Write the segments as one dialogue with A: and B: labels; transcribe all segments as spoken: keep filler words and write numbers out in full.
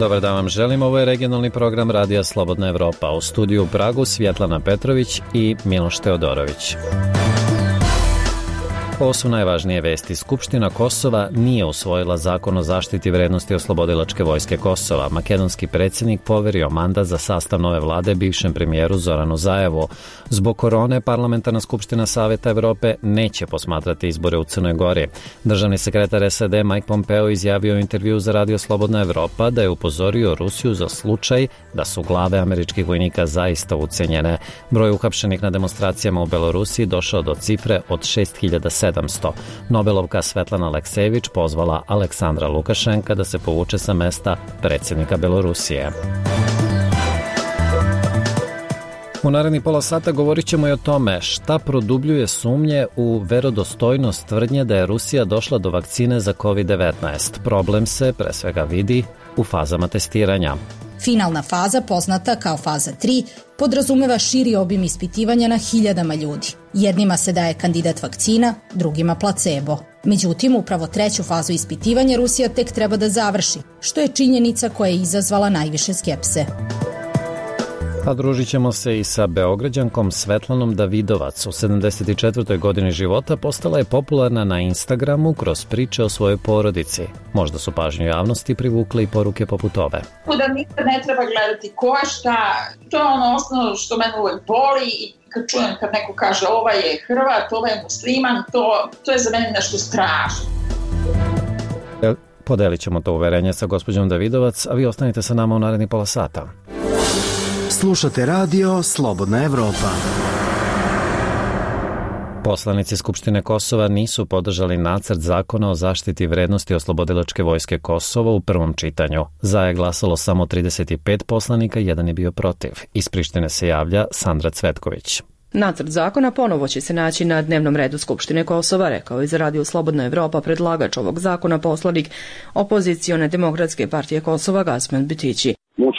A: Dobar dan vam želim, ovo je regionalni program Radija Slobodna Evropa. U studiju u Pragu Svjetlana Petrović i Miloš Teodorović. Ovo su najvažnije vesti. Skupština Kosova nije usvojila zakon o zaštiti vrednosti oslobodilačke vojske Kosova. Makedonski predsjednik poverio mandat za sastav nove vlade bivšem premijeru Zoranu Zaevu. Zbog korone, Parlamentarna skupština Saveta Evrope neće posmatrati izbore u Crnoj Gori. Državni sekretar S A D Mike Pompeo izjavio u intervju za Radio Slobodna Evropa da je upozorio Rusiju za slučaj da su glave američkih vojnika zaista ucenjene. Broj uhapšenih na demonstracijama u Belorusiji došao do cifre od šest hiljada sedamsto. Nobelovka Svetlana Aleksejević pozvala Aleksandra Lukašenka da se povuče sa mesta predsjednika Belorusije. U naredni pola sata govorit ćemo i o tome šta produbljuje sumnje u verodostojnost tvrdnje da je Rusija došla do vakcine za kovid devetnaest. Problem se pre svega vidi u fazama testiranja.
B: Finalna faza, poznata kao faza tri, podrazumeva širi obim ispitivanja na hiljadama ljudi. Jednima se daje kandidat vakcina, drugima placebo. Međutim, upravo treću fazu ispitivanja Rusija tek treba da završi, što je činjenica koja je izazvala najviše skepse.
A: A družit ćemo se i sa Beograđankom Svetlanom Davidovac. U sedamdeset četvrtoj godini života postala je popularna na Instagramu kroz priče o svojoj porodici. Možda su pažnju javnosti privukle i poruke poput ove.
C: Da nikad ne treba gledati ko je šta, to je ono osnovno što mene uvek boli i kad čujem kad neko kaže ovaj je Hrvat, ovaj je musliman, to, to je za mene nešto strašno.
A: Podelit ćemo to uverenje sa gospođom Davidovac, a vi ostanite sa nama u naredni pola sata.
D: Slušate radio Slobodna Evropa.
A: Poslanici Skupštine Kosova nisu podržali nacrt zakona o zaštiti vrednosti oslobodilačke vojske Kosova u prvom čitanju. Za je glasalo samo trideset pet poslanika, jedan je bio protiv. Iz Prištine se javlja Sandra Cvetković.
E: Nacrt zakona ponovo će se naći na dnevnom redu Skupštine Kosova, rekao je za Radio Slobodna Evropa predlagač ovog zakona poslanik opozicione Demokratske partije Kosova Gasmen Bitići.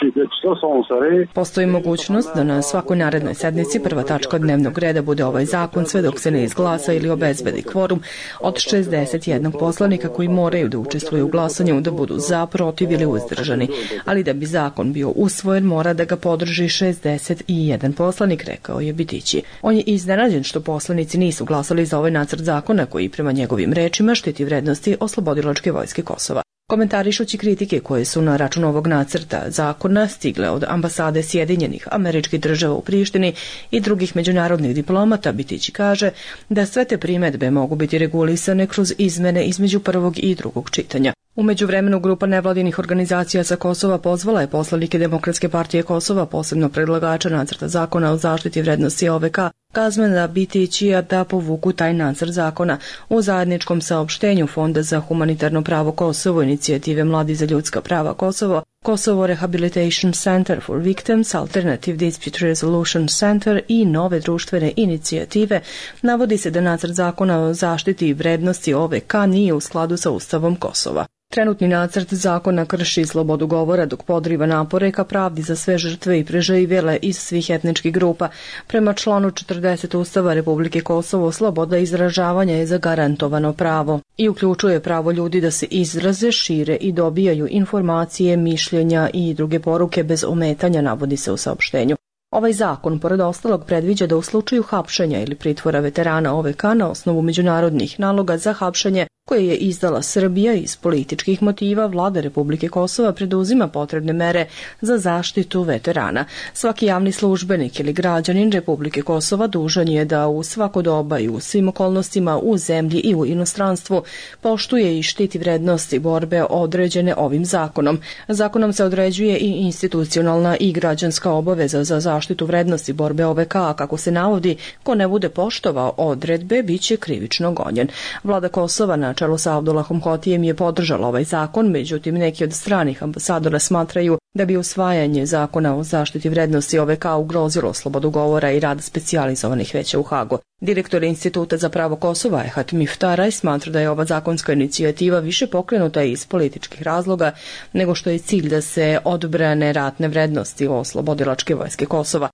E: Postoji mogućnost da na svakoj narednoj sednici prva tačka dnevnog reda bude ovaj zakon sve dok se ne izglasa ili obezbedi kvorum od šezdeset jednog poslanika koji moraju da učestvuju u glasanju da budu za, protiv ili uzdržani. Ali da bi zakon bio usvojen mora da ga podrži šezdeset jedan poslanik, rekao je Bitići. On je iznenađen što poslanici nisu glasali za ovaj nacrt zakona koji prema njegovim rečima štiti vrednosti oslobodilačke vojske Kosova. Komentarišući kritike koje su na račun ovog nacrta zakona stigle od ambasade Sjedinjenih Američkih Država u Prištini i drugih međunarodnih diplomata, Bitići kaže da sve te primedbe mogu biti regulisane kroz izmene između prvog i drugog čitanja. U međuvremenu grupa nevladinih organizacija sa Kosova pozvala je poslanike Demokratske partije Kosova, posebno predlagača nacrta zakona o zaštiti vrednosti O V K, Kazmena Bitićija da povuku taj nacrt zakona. U zajedničkom saopštenju Fonda za humanitarno pravo Kosovo, inicijative Mladi za ljudska prava Kosovo, Kosovo Rehabilitation Center for Victims, Alternative Dispute Resolution Center i nove društvene inicijative, navodi se da nacrt zakona o zaštiti vrednosti O V K nije u skladu sa Ustavom Kosova. Trenutni nacrt zakona krši slobodu govora dok podriva napore ka pravdi za sve žrtve i preživjele iz svih etničkih grupa. Prema članu četrdeset Ustava Republike Kosovo, sloboda izražavanja je zagarantovano pravo i uključuje pravo ljudi da se izraze, šire i dobijaju informacije, mišljenja i druge poruke bez ometanja, navodi se u saopštenju. Ovaj zakon, pored ostalog, predviđa da u slučaju hapšenja ili pritvora veterana O V K na osnovu međunarodnih naloga za hapšenje koje je izdala Srbija iz političkih motiva, vlada Republike Kosova preduzima potrebne mere za zaštitu veterana. Svaki javni službenik ili građanin Republike Kosova dužan je da u svako doba i u svim okolnostima u zemlji i u inostranstvu poštuje i štiti vrednosti borbe određene ovim zakonom. Zakonom se određuje i institucionalna i građanska obaveza za zaštitu vrednosti borbe O V K, a kako se navodi, ko ne bude poštovao odredbe, bit će krivično gonjen. Vlada Kosova na čelu sa Abdullahom Hotijem je podržala ovaj zakon, međutim neki od stranih ambasadora smatraju Da bi usvajanje zakona o zaštiti vrednosti O V K ugrozilo slobodu govora i rad specijalizovanih veća u Hagu. Direktor Instituta za pravo Kosova Ehat Miftaraj smatra da je ova zakonska inicijativa više pokrenuta iz političkih razloga nego što je cilj da se odbrane ratne vrednosti oslobodilačke vojske Kosova.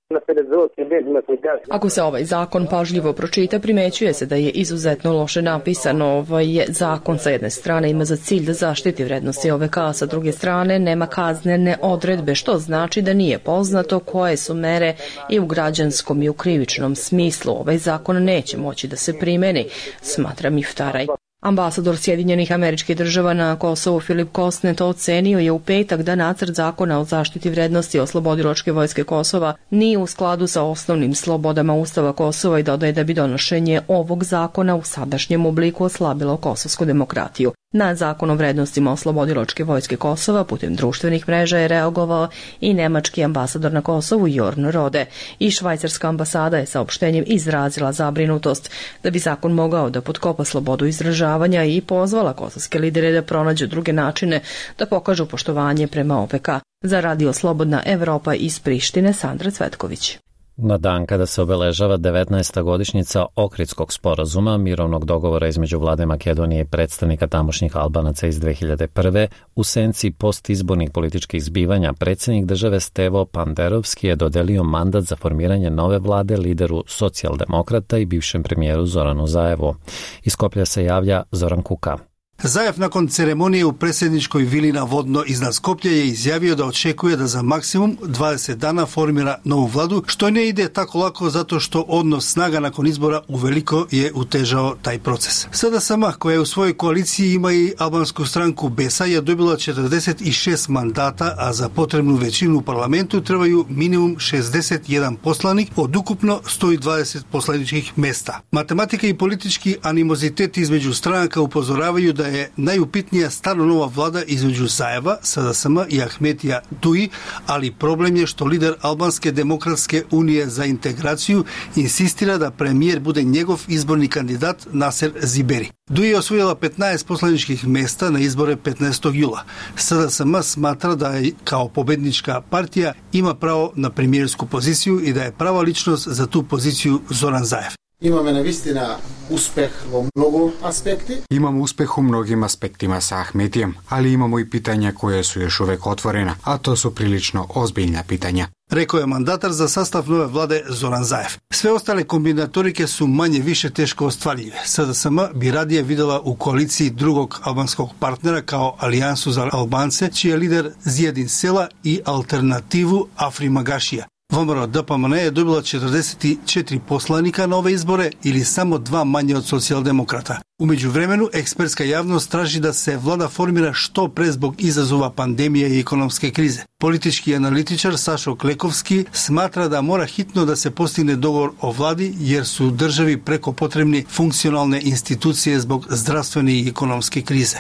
E: Ako se ovaj zakon pažljivo pročita, primećuje se da je izuzetno loše napisan. Ovaj zakon sa jedne strane ima za cilj da zaštiti vrednosti O V K, a sa druge strane nema kaznene odredbe, što znači da nije poznato koje su mere i u građanskom i u krivičnom smislu. Ovaj zakon neće moći da se primeni, smatra Miftaraj. Ambasador Sjedinjenih Američkih Država na Kosovu Filip Kosnet ocenio je u petak da nacrt zakona o zaštiti vrednosti oslobodilačke vojske Kosova nije u skladu sa osnovnim slobodama Ustava Kosova i dodaje da bi donošenje ovog zakona u sadašnjem obliku oslabilo kosovsku demokratiju. Na zakon o vrednostima oslobodilačke vojske Kosova putem društvenih mreža je reagovao i nemački ambasador na Kosovu Jorn Rode. I švajcarska ambasada je saopštenjem izrazila zabrinutost da bi zakon mogao da potkopa slobodu izražavanja i pozvala kosovske lidere da pronađu druge načine da pokažu poštovanje prema O V K. Za Radio Slobodna Evropa iz Prištine, Sandra Cvetković.
A: Na dan kada se obeležava devetnaesta godišnjica Ohridskog sporazuma, mirovnog dogovora između vlade Makedonije i predstavnika tamošnjih Albanaca iz dve hiljade prve, u senci postizbornih političkih zbivanja, predsjednik države Stevo Panderovski je dodelio mandat za formiranje nove vlade lideru socijaldemokrata i bivšem premijeru Zoranu Zaevu. Iz Skoplja se javlja Zoran Kuka.
F: Zajev nakon ceremonije u predsjedničkoj vili na Vodno iznad Skoplja je izjavio da očekuje da za maksimum dvadeset dana formira novu vladu, što ne ide tako lako zato što odnos snaga nakon izbora uveliko je utežao taj proces. Sada sama, koja je u svojoj koaliciji ima i albansku stranku Besa, je dobila četrdeset šest mandata, a za potrebnu većinu u parlamentu trebaju minimum šezdeset jedan poslanik od ukupno sto dvadeset poslaničkih mesta. Matematika i politički animozitet između stranaka upozoravaju da je najupitnija stvarno nova vlada između Zajeva, S D S M i Ahmetija Duji, ali problem je što lider Albanske demokratske unije za integraciju insistira da premijer bude njegov izborni kandidat Naser Ziberi. Duji je osvojila petnaest poslaničkih mesta na izbore petnaestog jula. S D S M smatra da je kao pobednička partija ima pravo na premijersku poziciju i da je prava ličnost za tu poziciju Zoran Zajev.
G: Imamo navistina uspeh u mnogo aspekti.
H: Imamo uspeh u mnogim aspektima sa Ahmetijem, ali imamo i pitanja koje su još uvek otvorena, a to su prilično ozbiljna pitanja.
F: Rekao je mandatar za sastav nove vlade Zoran Zajev. Sve ostale kombinatorike su manje više teško ostvarljive. S D S M bi radije videla u koaliciji drugog albanskog partnera kao Alijansu za Albance, čiji je lider Zjedin Sela i alternativu Afri Magašija. V M R D P M N je dobila četrdeset četiri poslanika na ove izbore ili samo dva manje od socijaldemokrata. U međuvremenu, ekspertska javnost traži da se vlada formira što pre zbog izazova pandemije i ekonomske krize. Politički analitičar Sašo Klekovski smatra da mora hitno da se postigne dogovor o vladi jer su državi preko potrebni funkcionalne institucije zbog zdravstvene i ekonomske krize.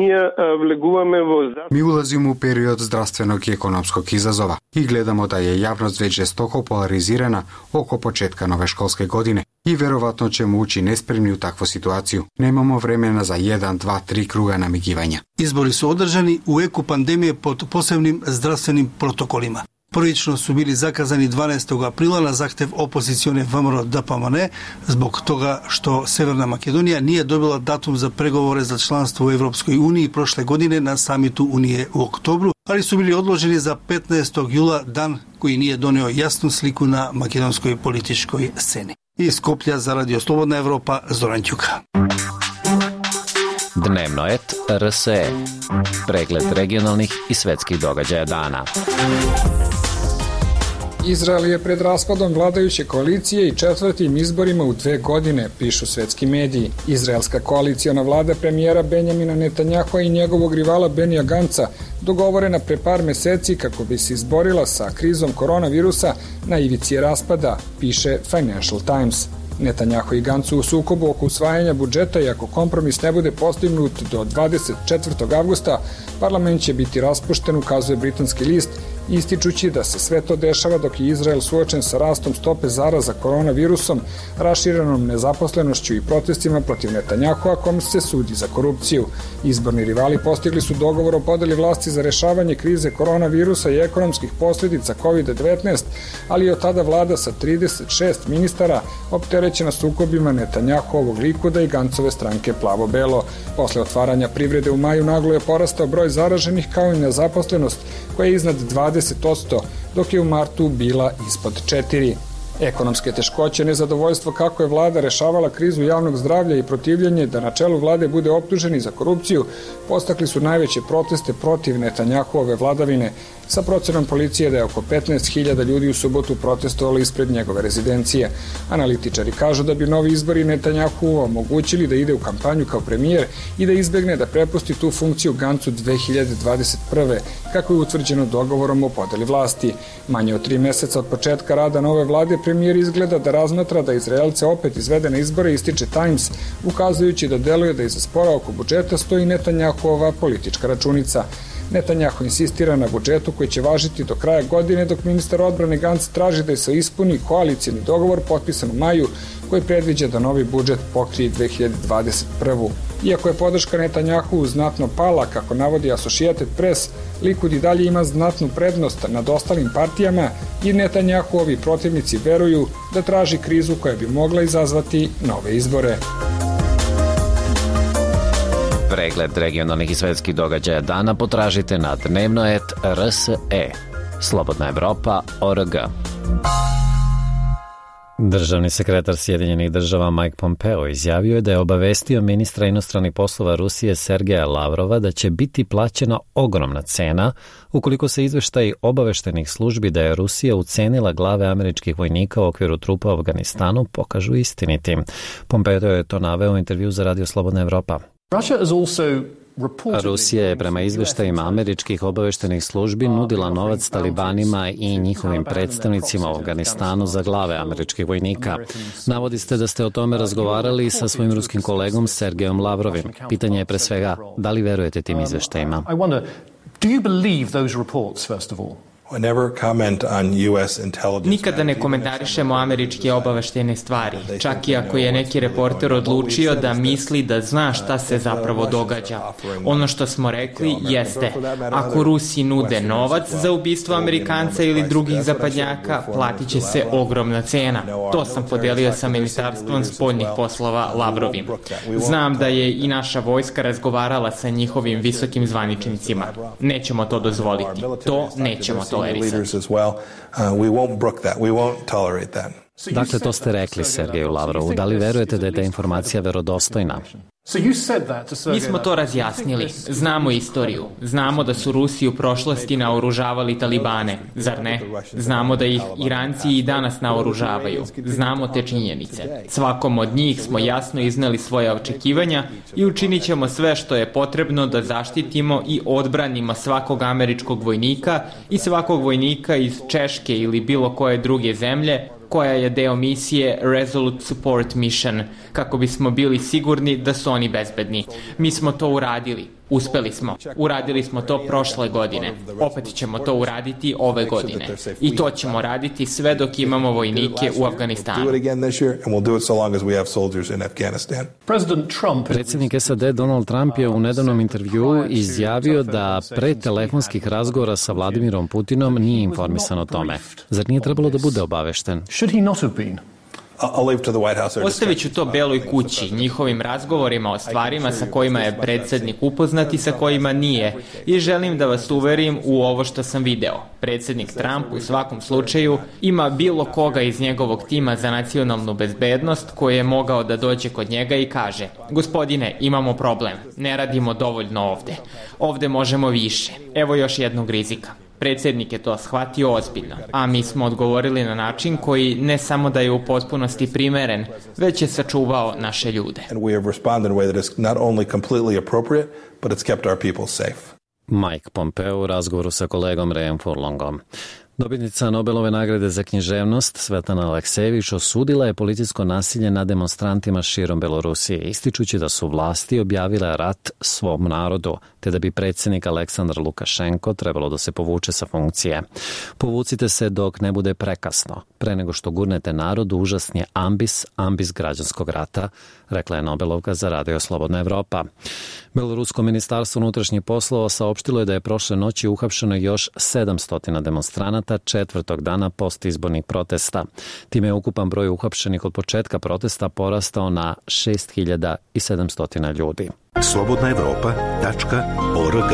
H: Mi ulazimo u period zdravstvenog i ekonomskog izazova i gledamo da je javnost već žestoko polarizirana oko početka nove školske godine i verovatno ćemo ući nespremni u takvu situaciju. Nemamo vremena za jedan, dva, tri kruga namigivanja.
F: Izbori su održani u eku pandemije pod posebnim zdravstvenim protokolima. Prvično su bili zakazani dvanaestog aprila na zahtev opozicione V M R D P M N zbog toga što Severna Makedonija nije dobila datum za pregovore za članstvo u Evropskoj uniji prošle godine na samitu Unije u oktobru, ali su bili odloženi za petnaestog jula, dan koji nije doneo jasnu sliku na makedonskoj političkoj sceni. Iz Skoplja za Radio Slobodna Evropa, Zoran Ćuka.
A: Dnevno et R S E. Pregled regionalnih i svetskih događaja dana.
I: Izrael je pred raspadom vladajuće koalicije i četvrtim izborima u dve godine, pišu svetski mediji. Izraelska koaliciona vlada premijera Benjamina Netanjahua i njegovog rivala Benija Ganca dogovorena pre par meseci kako bi se izborila sa krizom koronavirusa na ivici raspada, piše Financial Times. Netanjahu i Gancu u sukobu oko usvajanja budžeta i ako kompromis ne bude postignut do dvadeset četvrtog avgusta, parlament će biti raspušten, ukazuje britanski list ističući da se sve to dešava dok je Izrael suočen sa rastom stope zaraza koronavirusom, raširenom nezaposlenošću i protestima protiv Netanjahua kom se sudi za korupciju. Izborni rivali postigli su dogovor o podeli vlasti za rešavanje krize koronavirusa i ekonomskih posljedica kovid devetnaest, ali je od tada vlada sa trideset šest ministara opterećena sukobima Netanjahuovog Likuda i Gancove stranke Plavo-belo. Posle otvaranja privrede u maju naglo je porastao broj zaraženih kao i nezaposlenost koja je iznad dvadeset posto, dok je u martu bila ispod četiri. Ekonomske teškoće, nezadovoljstvo kako je vlada rešavala krizu javnog zdravlja i protivljenje da na čelu vlade bude optuženi za korupciju podstakli su najveće proteste protiv Netanjahuove vladavine, sa procenom policije da je oko petnaest hiljada ljudi u subotu protestovalo ispred njegove rezidencije. Analitičari kažu da bi novi izbori Netanjahu omogućili da ide u kampanju kao premijer i da izbegne da prepusti tu funkciju Gancu dve hiljade dvadeset prve, kako je utvrđeno dogovorom o podeli vlasti. Manje od tri meseca od početka rada nove vlade premijer izgleda da razmatra da Izraelce opet izvede na izbore, ističe Times, ukazujući da deluje da iza spora oko budžeta stoji Netanjahuova politička računica. Netanjahu insistira na budžetu koji će važiti do kraja godine, dok ministar odbrane Gantz traži da se ispuni koalicijni dogovor potpisan u maju koji predviđa da novi budžet pokrije dve hiljade dvadeset prve. Iako je podrška Netanjahu znatno pala, kako navodi Associated Press, Likud i dalje ima znatnu prednost nad ostalim partijama i Netanjahuovi protivnici veruju da traži krizu koja bi mogla izazvati nove izbore.
A: Pregled regionalnih i svetskih događaja dana potražite na dnevnoet R S E. Slobodna Evropa точка org. Državni sekretar Sjedinjenih država Mike Pompeo izjavio je da je obavestio ministra inostranih poslova Rusije Sergeja Lavrova da će biti plaćena ogromna cena ukoliko se izveštaji obaveštenih službi da je Rusija ucenila glave američkih vojnika u okviru trupa u Afganistanu pokažu istinitim. Pompeo je to naveo u intervju za Radio Slobodna Evropa. Rusija je prema izveštajima američkih obaveštenih službi nudila novac talibanima i njihovim predstavnicima u Afganistanu za glave američkih vojnika. Navodi ste da ste o tome razgovarali sa svojim ruskim kolegom Sergejom Lavrovim. Pitanje je pre svega, da li verujete tim izveštajima?
J: Nikada ne komentarišemo američke obaveštene stvari, čak i ako je neki reporter odlučio da misli da zna šta se zapravo događa. Ono što smo rekli jeste, ako Rusi nude novac za ubistvo Amerikanca ili drugih zapadnjaka, platit će se ogromna cena. To sam podelio sa Ministarstvom spoljnih poslova Lavrovim. Znam da je i naša vojska razgovarala sa njihovim visokim zvaničnicima. Nećemo to dozvoliti. To nećemo to.
A: Dakle, to ste rekli Sergeju Lavrovu. Da li verujete da je ta informacija verodostojna?
J: Mi smo to razjasnili. Znamo istoriju. Znamo da su Rusi u prošlosti naoružavali talibane, zar ne? Znamo da ih Iranci i danas naoružavaju. Znamo te činjenice. Svakom od njih smo jasno izneli svoje očekivanja i učinit ćemo sve što je potrebno da zaštitimo i odbranimo svakog američkog vojnika i svakog vojnika iz Češke ili bilo koje druge zemlje koja je deo misije Resolute Support Mission, kako bismo bili sigurni da su oni bezbedni. Mi smo to uradili. Uspeli smo. Uradili smo to prošle godine. Opet ćemo to uraditi ove godine. I to ćemo raditi sve dok imamo vojnike u Afganistanu.
A: Predsjednik S A D Donald Trump je u nedavnom intervjuu izjavio da pre telefonskih razgovora sa Vladimirom Putinom nije informisan o tome. Zar nije trebalo da bude obavešten?
J: Ostavit ću to Beloj kući, njihovim razgovorima o stvarima sa kojima je predsjednik upoznat i sa kojima nije, i želim da vas uverim u ovo što sam video. Predsjednik Trump u svakom slučaju ima bilo koga iz njegovog tima za nacionalnu bezbednost koji je mogao da dođe kod njega i kaže: gospodine, imamo problem, ne radimo dovoljno ovde. Ovde možemo više. Evo još jednog rizika. Predsjednik je to shvatio ozbiljno, a mi smo odgovorili na način koji ne samo da je u potpunosti primeren, već je sačuvao naše ljude.
A: Mike Pompeo u razgovoru sa kolegom Rayom Furlongom. Dobitnica Nobelove nagrade za književnost Svetlana Aleksejević osudila je policijsko nasilje nad demonstrantima širom Belorusije, ističući da su vlasti objavile rat svom narodu, te da bi predsjednik Aleksandar Lukašenko trebalo da se povuče sa funkcije. Povucite se dok ne bude prekasno, pre nego što gurnete narodu užasnije ambis, ambis građanskog rata, rekla je Nobelovka za Radio Slobodna Evropa. Belorusko ministarstvo unutrašnjih poslova saopštilo je da je prošle noći uhapšeno još sedamsto demonstranata četvrtog dana postizbornih protesta. Time je ukupan broj uhapšenih od početka protesta porastao na šest hiljada sedamsto ljudi.
K: slobodna evropa tačka org.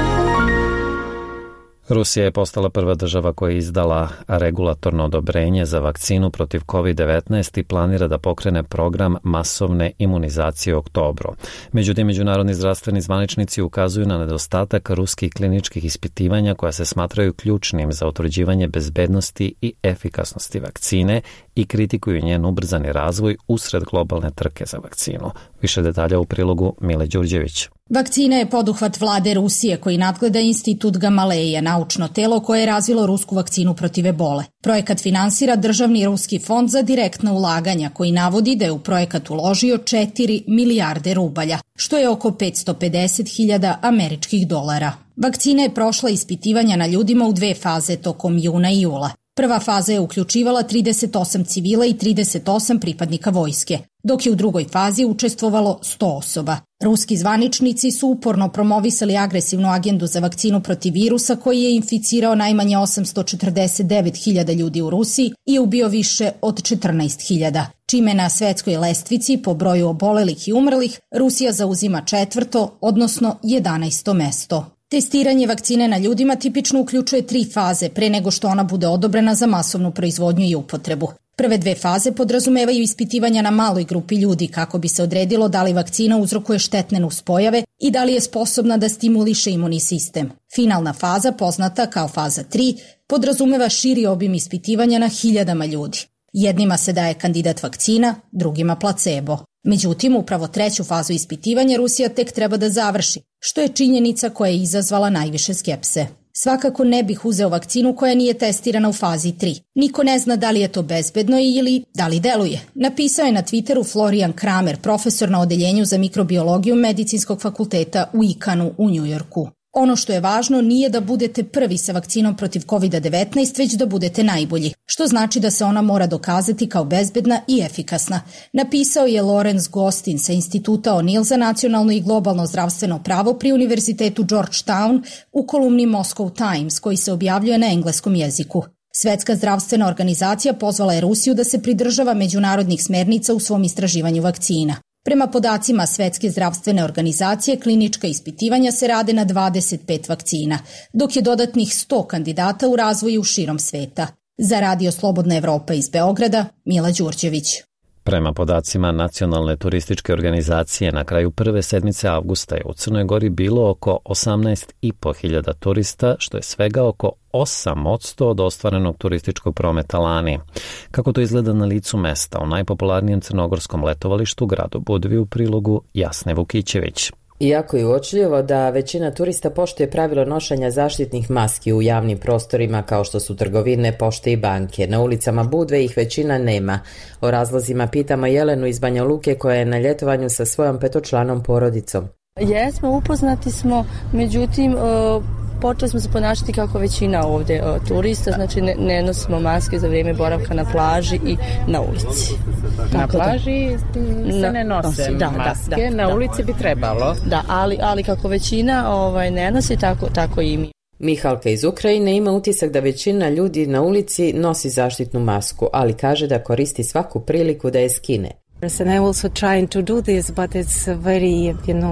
A: Rusija je postala prva država koja je izdala regulatorno odobrenje za vakcinu protiv kovid devetnaest i planira da pokrene program masovne imunizacije u oktobru. Međutim, međunarodni zdravstveni zvaničnici ukazuju na nedostatak ruskih kliničkih ispitivanja koja se smatraju ključnim za utvrđivanje bezbednosti i efikasnosti vakcine i kritikuju njen ubrzani razvoj usred globalne trke za vakcinu. Više detalja u prilogu Mile Đurđević.
B: Vakcina je poduhvat vlade Rusije koji nadgleda Institut Gamaleja, naučno telo koje je razvilo rusku vakcinu protiv ebole. Projekat finansira državni ruski fond za direktna ulaganja koji navodi da je u projekat uložio četiri milijarde rubalja, što je oko petsto pedeset hiljada američkih dolara. Vakcina je prošla ispitivanja na ljudima u dve faze tokom juna i jula. Prva faza je uključivala trideset osam civila i trideset osam pripadnika vojske, dok je u drugoj fazi učestvovalo sto osoba. Ruski zvaničnici su uporno promovisali agresivnu agendu za vakcinu protiv virusa koji je inficirao najmanje osamsto četrdeset devet hiljada ljudi u Rusiji i ubio više od četrnaest hiljada, čime na svetskoj lestvici po broju obolelih i umrlih Rusija zauzima četvrto, odnosno jedanaesto mesto. Testiranje vakcine na ljudima tipično uključuje tri faze pre nego što ona bude odobrena za masovnu proizvodnju i upotrebu. Prve dve faze podrazumevaju ispitivanja na maloj grupi ljudi kako bi se odredilo da li vakcina uzrokuje štetne nuspojave i da li je sposobna da stimuliše imunni sistem. Finalna faza, poznata kao faza tri, podrazumeva širi obim ispitivanja na hiljadama ljudi. Jednima se daje kandidat vakcina, drugima placebo. Međutim, upravo treću fazu ispitivanja Rusija tek treba da završi, što je činjenica koja je izazvala najviše skepse. Svakako ne bih uzeo vakcinu koja nije testirana u fazi tri. Niko ne zna da li je to bezbedno ili da li deluje. Napisao je na Twitteru Florian Kramer, profesor na odeljenju za mikrobiologiju Medicinskog fakulteta u Icahnu u Njujorku. Ono što je važno nije da budete prvi sa vakcinom protiv kovid devetnaest, već da budete najbolji, što znači da se ona mora dokazati kao bezbedna i efikasna. Napisao je Lorenz Gostin sa Instituta O'Neill za nacionalno i globalno zdravstveno pravo pri Univerzitetu Georgetown u kolumni Moscow Times, koji se objavljuje na engleskom jeziku. Svetska zdravstvena organizacija pozvala je Rusiju da se pridržava međunarodnih smernica u svom istraživanju vakcina. Prema podacima Svetske zdravstvene organizacije, klinička ispitivanja se rade na dvadeset pet vakcina, dok je dodatnih sto kandidata u razvoju širom sveta. Za Radio Slobodna Evropa iz Beograda, Mila Đurđević.
A: Prema podacima Nacionalne turističke organizacije, na kraju prve sedmice avgusta je u Crnoj Gori bilo oko osamnaest i po hiljada turista, što je svega oko osam posto od ostvarenog turističkog prometa lani. Kako to izgleda na licu mesta u najpopularnijem crnogorskom letovalištu gradu Budvi u prilogu Jasne Vukićević.
L: Iako je uočljivo da većina turista poštuje pravilo nošenja zaštitnih maski u javnim prostorima kao što su trgovine, pošte i banke, na ulicama Budve ih većina nema. O razlozima pitamo Jelenu iz Banja Luke koja je na ljetovanju sa svojom petočlanom porodicom.
M: Jesmo, upoznati smo, međutim počeli smo se ponašati kako većina ovdje turista, znači ne, ne nosimo maske za vrijeme boravka na plaži i na ulici.
N: Na plaži se ne nose da, maske, da, da, na ulici bi trebalo.
M: Da, ali, ali kako većina ovaj, ne nosi, tako, tako i mi.
L: Mihalka iz Ukrajine ima utisak da većina ljudi na ulici nosi zaštitnu masku, ali kaže da koristi svaku priliku da je skine.
O: And I also trying to do this, but it's very, you know,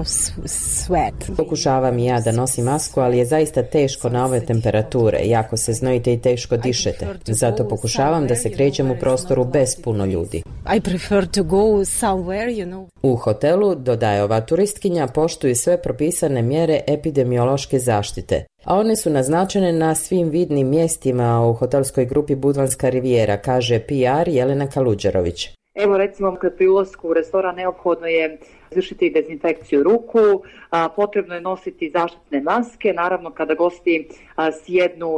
O: sweat.
L: Pokušavam i ja da nosim masku, ali je zaista teško na ove temperature, jako se znojite i teško dišete. Zato pokušavam da se krećem u prostoru bez puno ljudi.
O: I prefer to go somewhere, you know.
L: U hotelu, dodaje ova turistkinja, poštuju sve propisane mjere epidemiološke zaštite, a one su naznačene na svim vidnim mjestima u hotelskoj grupi Budvanska rivijera, kaže P R Jelena Kaluđerović.
P: Evo recimo kad pri ulasku u restoran neophodno je izvršiti dezinfekciju ruku, a, potrebno je nositi zaštitne maske, naravno kada gosti a, sjednu da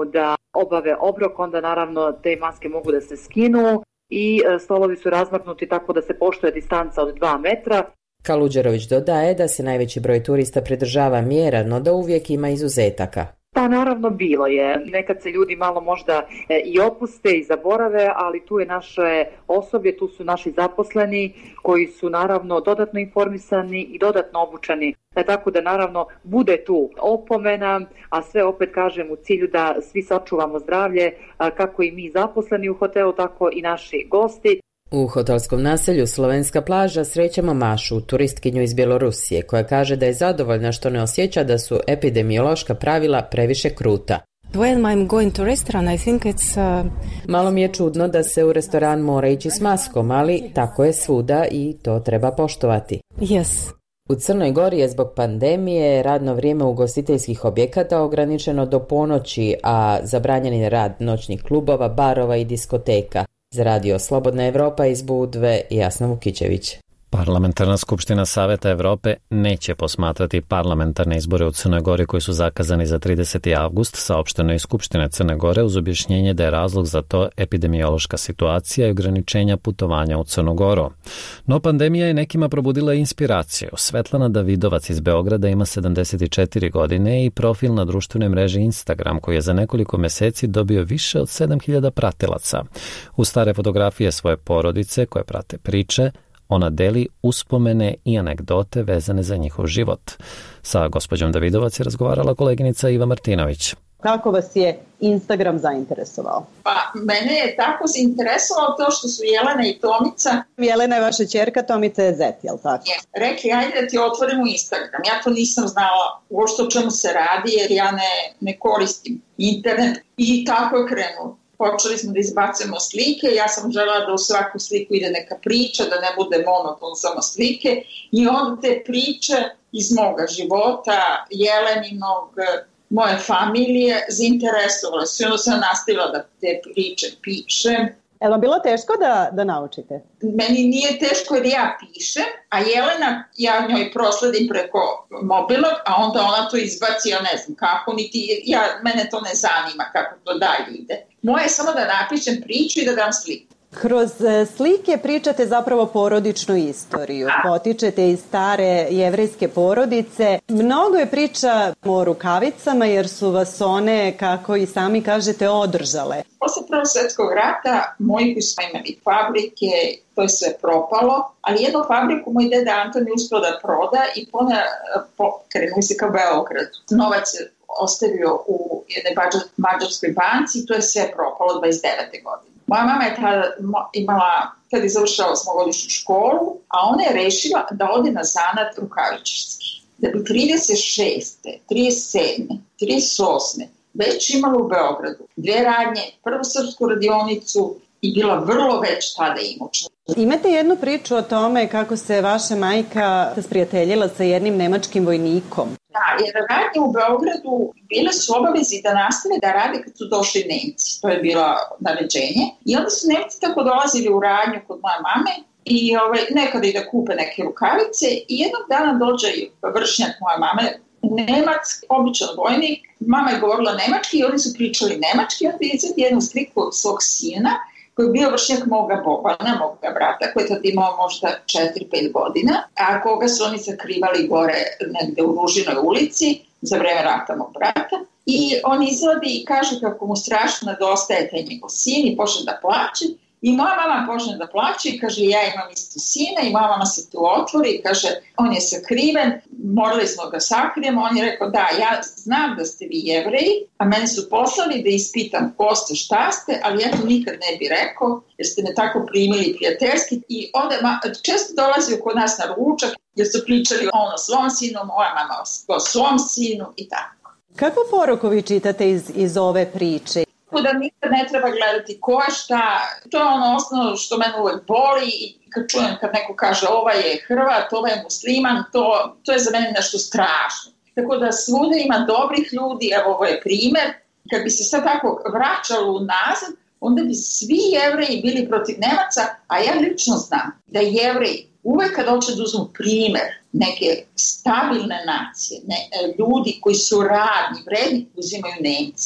P: obave obrok, onda naravno te maske mogu da se skinu i stolovi su razmaknuti tako da se poštuje distanca od dva metra.
L: Kaluđerović dodaje da se najveći broj turista pridržava mjera, no da uvijek ima izuzetaka.
P: Pa naravno bilo je. Nekad se ljudi malo možda i opuste i zaborave, ali tu je naše osoblje, tu su naši zaposleni koji su naravno dodatno informisani i dodatno obučeni. Tako da naravno bude tu opomena, a sve opet kažem u cilju da svi sačuvamo zdravlje, kako i mi zaposleni u hotelu, tako i naši gosti.
L: U hotelskom naselju Slovenska plaža srećemo Mašu, turistkinju iz Bjelorusije, koja kaže da je zadovoljna što ne osjeća da su epidemiološka pravila previše kruta.
O: When I'm going to restaurant, I think it's, uh...
L: Malo mi je čudno da se u restoran mora ići s maskom, ali tako je svuda i to treba poštovati.
O: Yes.
L: U Crnoj Gori je zbog pandemije radno vrijeme ugostiteljskih objekata ograničeno do ponoći, a zabranjen je rad noćnih klubova, barova i diskoteka. Za radio Slobodna Evropa iz Budve, Jasna Vukićević.
A: Parlamentarna skupština Saveta Evrope neće posmatrati parlamentarne izbore u Crnoj Gori koji su zakazani za trideseti avgust, saopšteno iz Skupštine Crne Gore uz objašnjenje da je razlog za to epidemiološka situacija i ograničenja putovanja u Crnu Goru. No pandemija je nekima probudila inspiraciju. Svetlana Davidovac iz Beograda ima sedamdeset četiri godine i profil na društvenoj mreži Instagram koji je za nekoliko meseci dobio više od sedam hiljada pratilaca. U stare fotografije svoje porodice koje prate priče, ona deli uspomene i anegdote vezane za njihov život. Sa gospođom Davidovac je razgovarala koleginica Iva Martinović.
Q: Kako vas je Instagram zainteresovao?
C: Pa, mene je tako zainteresovalo to što su Jelena i Tomica.
Q: Jelena je vaša ćerka, Tomica je zet, jel tako?
C: Je. Rekli, ajde da ti otvorimo Instagram. Ja to nisam znala uopšte o čemu se radi, jer ja ne, ne koristim internet. I tako je krenulo. Počeli smo da izbacujemo slike, ja sam želela da u svaku sliku ide neka priča, da ne bude monoton samo slike i onda te priče iz moga života, Jeleninog, moje familije zainteresovale su i onda sam nastavila da te priče pišem.
Q: Je li bilo teško da, da naučite?
C: Meni nije teško jer ja pišem, a Jelena, ja njoj prosledim preko mobilnog, a onda ona to izbaci, ja ne znam kako, niti, ja, mene to ne zanima kako to dalje ide. Moje je samo da napišem priču i da dam sliku.
Q: Kroz slike pričate zapravo porodičnu istoriju. Potičete iz stare jevrejske porodice. Mnogo je priča o rukavicama jer su vas one, kako i sami kažete, održale.
C: Posle Prvog svjetskog rata moji koji smo imali fabrike, to je sve propalo, ali jednu fabriku moj deda Anton je uspio da proda i pona, po, krenuo se ka Beogradu. Novac je ostavio u jednoj mađarskoj banci i to je sve propalo dvadeset devete godine. Moja mama je tada imala, tada je završila osmogodišnju školu, a ona je rešila da ode na zanat rukavičarski. Da bi trideset šeste, trideset sedme, trideset osme već imala u Beogradu dve radnje, prvu srpsku radionicu i bila vrlo već tada imućna.
Q: Imate jednu priču o tome kako se vaša majka sprijateljila sa jednim nemačkim vojnikom.
C: Da, jer radnje u Beogradu bile su obavezi da nastave da rade kad su došli Nemci. To je bilo naređenje. I onda su Nemci tako dolazili u radnju kod moje mame i ovaj, nekada i da kupe neke rukavice i jednog dana dođe vršnjak moje mame, Nemac, običan vojnik. Mama je govorila nemački i oni su pričali nemački. Onda je izvedi jednu sliku od svog sina koji je bio vršnjak moga Bobana, moga brata, koji je tad imao možda četiri pet godina, a koga su oni sakrivali gore negde u Ružinoj ulici za vreme rata mog brata. I on izvodi i kaže kako mu strašno nedostaje taj njegov sin i počne da plače. I moja mama počne da plače i kaže ja imam isto sina i moja mama se tu otvori i kaže on je sakriven, morali smo ga sakrijemo. On je rekao da ja znam da ste vi Jevreji, a meni su poslali da ispitam ko ste, šta ste, ali ja to nikad ne bi rekao jer ste me tako primili prijateljski. I onda često dolazio kod nas na ručak jer su pričali on o svom sinu, moja mama o svom sinu i tako.
Q: Kakvu poruku vi čitate iz, iz ove priče?
C: Da nikad ne treba gledati ko je šta, to je ono osnovno što mene uvek boli i kad čujem kad neko kaže ovaj je Hrvat, ovaj je musliman, to, to je za mene nešto strašno. Tako da svuda ima dobrih ljudi, evo ovo je primer, kad bi se sad tako vraćalo unazad, onda bi svi Jevreji bili protiv Nemaca, a ja lično znam da Jevreji uvek kad hoće da uzmu primer neke stabilne nacije, ne, ljudi koji su radni, vredni, uzimaju Nemci.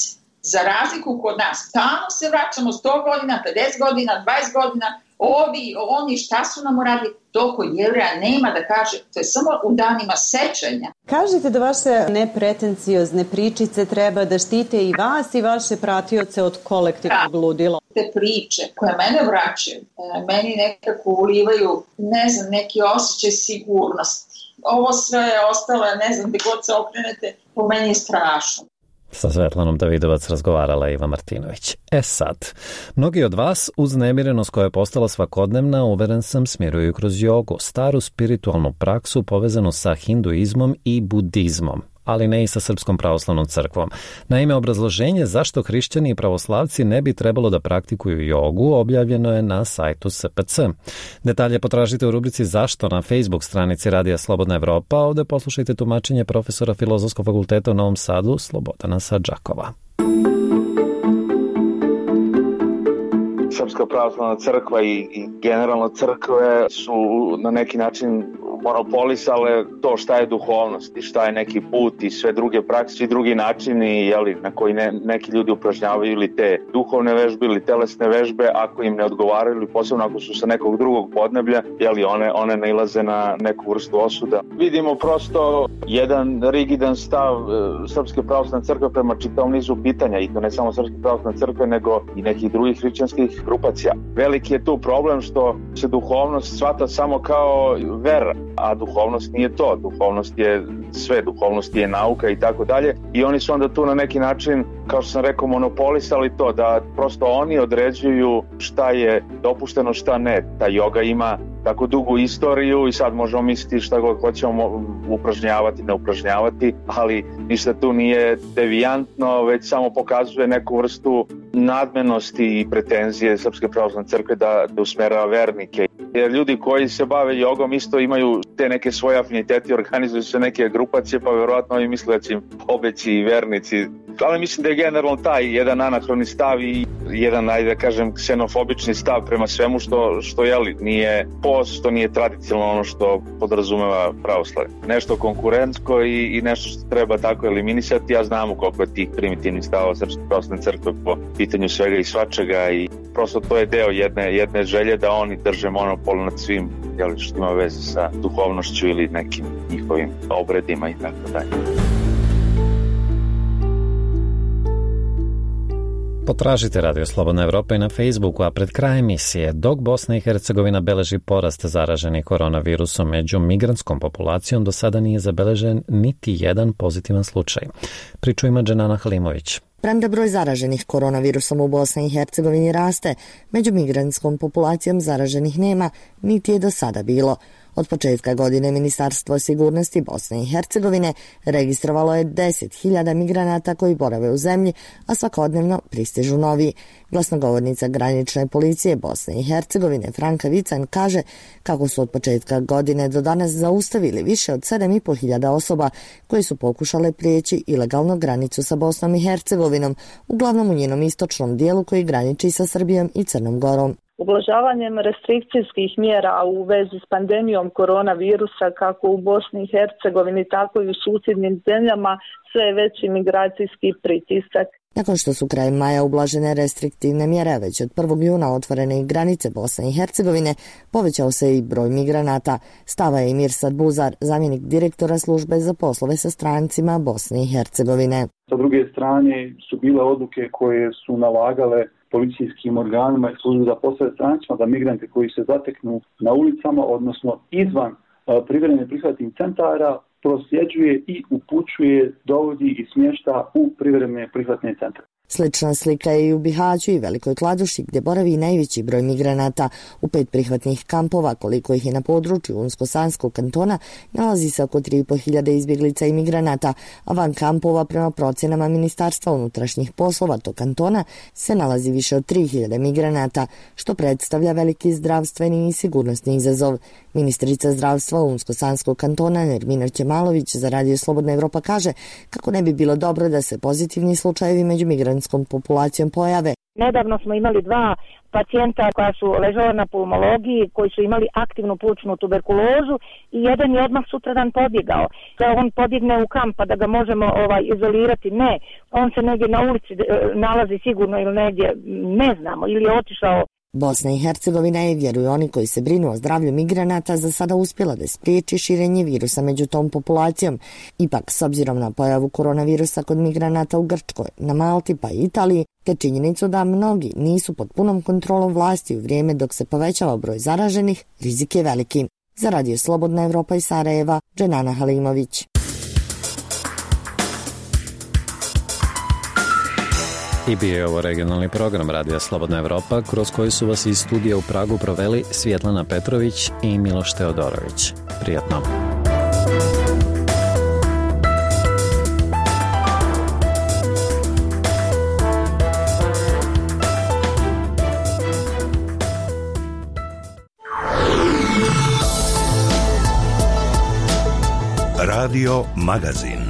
C: Za razliku kod nas, stalno se vraćamo sto godina, pedeset godina, dvadeset godina, ovi, oni, šta su nam uradili, to kod Jevreja nema da kaže, to je samo u danima sećanja.
Q: Kažete da vaše nepretenciozne pričice treba da štite i vas i vaše pratioce od kolektivnog ludila.
C: Te priče koje mene vraćaju, meni nekako ulivaju, ne znam, neki osjećaj sigurnosti. Ovo sve je ostalo, ne znam, gde god se okrenete, po meni je strašno.
A: Sa Svetlanom Davidovac razgovarala Iva Martinović. E sad, mnogi od vas uznemirenost koja je postala svakodnevna, uveren sam, smiruju kroz jogu, staru spiritualnu praksu povezanu sa hinduizmom i budizmom, ali ne i sa Srpskom pravoslavnom crkvom. Naime, obrazloženje zašto hrišćani i pravoslavci ne bi trebalo da praktikuju jogu objavljeno je na sajtu S P C. Detalje potražite u rubrici Zašto na Facebook stranici Radija Slobodna Evropa. Ovde poslušajte tumačenje profesora Filozofskog fakulteta u Novom Sadu Slobodana Sadžakova.
R: Srpska pravoslavna crkva i, i generalno crkve su na neki način monopolisale to šta je duhovnost i šta je neki put i sve druge prakse i drugi načini, jeli, na koji ne, neki ljudi upražnjavaju ili te duhovne vežbe ili telesne vežbe, ako im ne odgovaraju ili posebno ako su sa nekog drugog podneblja, jeli, one, one nailaze na neku vrstu osuda. Vidimo prosto jedan rigidan stav e, Srpske pravoslavne crkve prema čitavom nizu pitanja, i to ne samo Srpske pravoslavne crkve nego i nekih drugih hrišćanskih grupacija. Veliki je tu problem što se duhovnost shvata samo kao vera, a duhovnost nije to. Duhovnost je sve, duhovnost je nauka i tako dalje. I oni su onda tu na neki način, kao što sam rekao, monopolisali to, da prosto oni određuju šta je dopušteno, šta ne. Ta joga ima tako dugu istoriju i sad možemo misliti šta god hoćemo upražnjavati, ne upražnjavati, ali ništa tu nije devijantno, već samo pokazuje neku vrstu nadmenosti i pretenzije Srpske pravoslavne crkve da, da usmerava vernike. Jer ljudi koji se bave jogom isto imaju te neke svoje afinitete, organizuju se neke grupacije, pa verovatno oni misle da će im pobeći i vernici. Ali mislim da je generalno taj jedan anahroni stav i jedan, ajde da kažem, ksenofobični stav prema svemu što, što jeli, nije post, što nije tradicionalno ono što podrazumeva pravoslavlje. Nešto konkurentsko i, i nešto što treba tako eliminisati, ja znamo koliko je tih primitivnih stavova Srpske pravoslavne crkve po pitanju svega i svačega i prosto to je deo jedne, jedne želje da oni drže monopol nad svim, jeli, što ima veze sa duhovnošću ili nekim njihovim obredima i tako dalje.
A: Potražite Radio Slobodna Evropa i na Facebooku, a pred kraj emisije, dok Bosna i Hercegovina beleži porast zaraženih koronavirusom među migrantskom populacijom, do sada nije zabeležen niti jedan pozitivan slučaj. Priču ima Dženana Halimović.
S: Premda broj zaraženih koronavirusom u Bosni i Hercegovini raste, među migrantskom populacijom zaraženih nema, niti je do sada bilo. Od početka godine Ministarstvo sigurnosti Bosne i Hercegovine registrovalo je deset hiljada migranata koji borave u zemlji, a svakodnevno pristižu novi. Glasnogovornica granične policije Bosne i Hercegovine Franka Vican kaže kako su od početka godine do danas zaustavili više od sedam i po hiljada osoba koje su pokušale prijeći ilegalno granicu sa Bosnom i Hercegovinom, uglavnom u njenom istočnom dijelu koji graniči sa Srbijom i Crnom Gorom.
T: Ublažavanjem restrikcijskih mjera u vezi s pandemijom koronavirusa kako u Bosni i Hercegovini, tako i u susjednim zemljama, sve je veći migracijski pritisak.
S: Nakon što su krajem maja ublažene restriktivne mjere, već od prvog juna otvorene i granice Bosne i Hercegovine, povećao se i broj migranata. Stava je Mirsad Buzar, zamjenik direktora službe za poslove sa strancima Bosne i Hercegovine.
U: Sa druge strane su bile odluke koje su nalagale policijskim organima i službi za poslove strancima da migrante koji se zateknu na ulicama, odnosno izvan privremenih prihvatnih centara, prosljeđuje i upućuje, dovodi i smješta u privremene prihvatne centre.
S: Slična slika je i u Bihaću i Velikoj Kladuši, gdje boravi najveći broj migranata. U pet prihvatnih kampova, koliko ih je na području Unsko-Sanskog kantona, nalazi se oko tri i po hiljade izbjeglica i migranata, a van kampova, prema procjenama Ministarstva unutrašnjih poslova tog kantona, se nalazi više od tri hiljade migranata, što predstavlja veliki zdravstveni i sigurnosni izazov. Ministrica zdravstva Unsko-Sanskog kantona Nermina Ćemalović za Radio Slobodna Evropa kaže kako ne bi bilo dobro da se pozitivni slučajevi među migrantskom populacijom pojave,
D: Nedavno smo imali dva pacijenta koja su ležala na pulmologiji, koji su imali aktivnu plućnu tuberkulozu i jedan je odmah sutradan pobjegao. Da on pobjegne u kamp pa da ga možemo ovaj, izolirati, ne. On se negdje na ulici nalazi sigurno ili negdje, ne znamo, ili je otišao.
S: Bosna i Hercegovina je, vjeruju oni koji se brinu o zdravlju migranata, za sada uspjela da spriječi širenje virusa među tom populacijom. Ipak, s obzirom na pojavu koronavirusa kod migranata u Grčkoj, na Malti pa i Italiji, te činjenicu da mnogi nisu pod punom kontrolom vlasti u vrijeme dok se povećava broj zaraženih, rizik je veliki. Za Radio Slobodna Evropa iz Sarajeva, Dženana Halimović.
A: I bio je ovo regionalni program Radija Slobodna Evropa, kroz koji su vas iz studija u Pragu proveli Svjetlana Petrović i Miloš Teodorović. Prijatno.
K: Radio Magazin.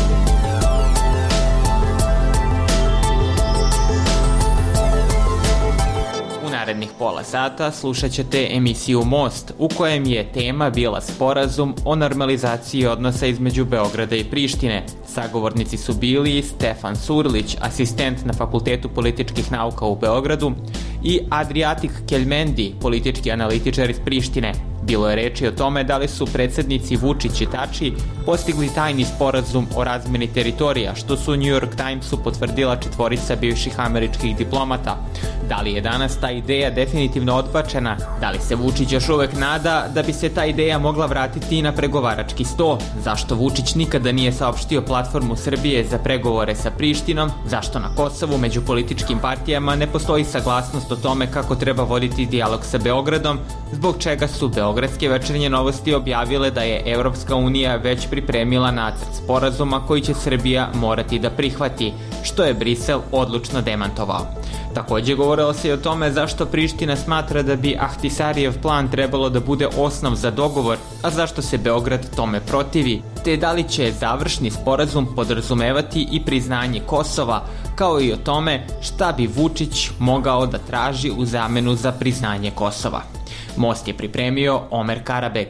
J: Narednih pola sata slušat ćete emisiju Most, u kojem je tema bila sporazum o normalizaciji odnosa između Beograda i Prištine. Sagovornici su bili Stefan Surlić, asistent na Fakultetu političkih nauka u Beogradu, i Adriatik Keljmendi, politički analitičar iz Prištine. Bilo je reči o tome da li su predsednici Vučić i Tači postigli tajni sporazum o razmeni teritorija, što su u New York Timesu potvrdila četvorica bivših američkih diplomata. Da li je danas ta ideja definitivno odbačena? Da li se Vučić još uvek nada da bi se ta ideja mogla vratiti i na pregovarački sto? Zašto Vučić nikada nije saopštio platformu Srbije za pregovore sa Prištinom? Zašto na Kosovu među političkim partijama ne postoji saglasnost o tome kako treba voditi dijalog sa Beogradom? Zbog čega su Beogradske večernje novosti objavile da je Evropska unija već pripremila nacrt sporazuma koji će Srbija morati da prihvati, što je Brisel odlučno demantovao. Takođe govorilo se i o tome zašto Priština smatra da bi Ahtisarijev plan trebalo da bude osnov za dogovor, a zašto se Beograd tome protivi, te da li će završni sporazum podrazumevati i priznanje Kosova, kao i o tome šta bi Vučić mogao da traži u zamenu za priznanje Kosova. Most je pripremio Omer Karabeg.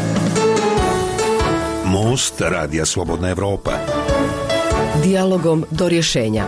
K: Most Radija Slobodna Evropa.
V: Dijalogom do rješenja.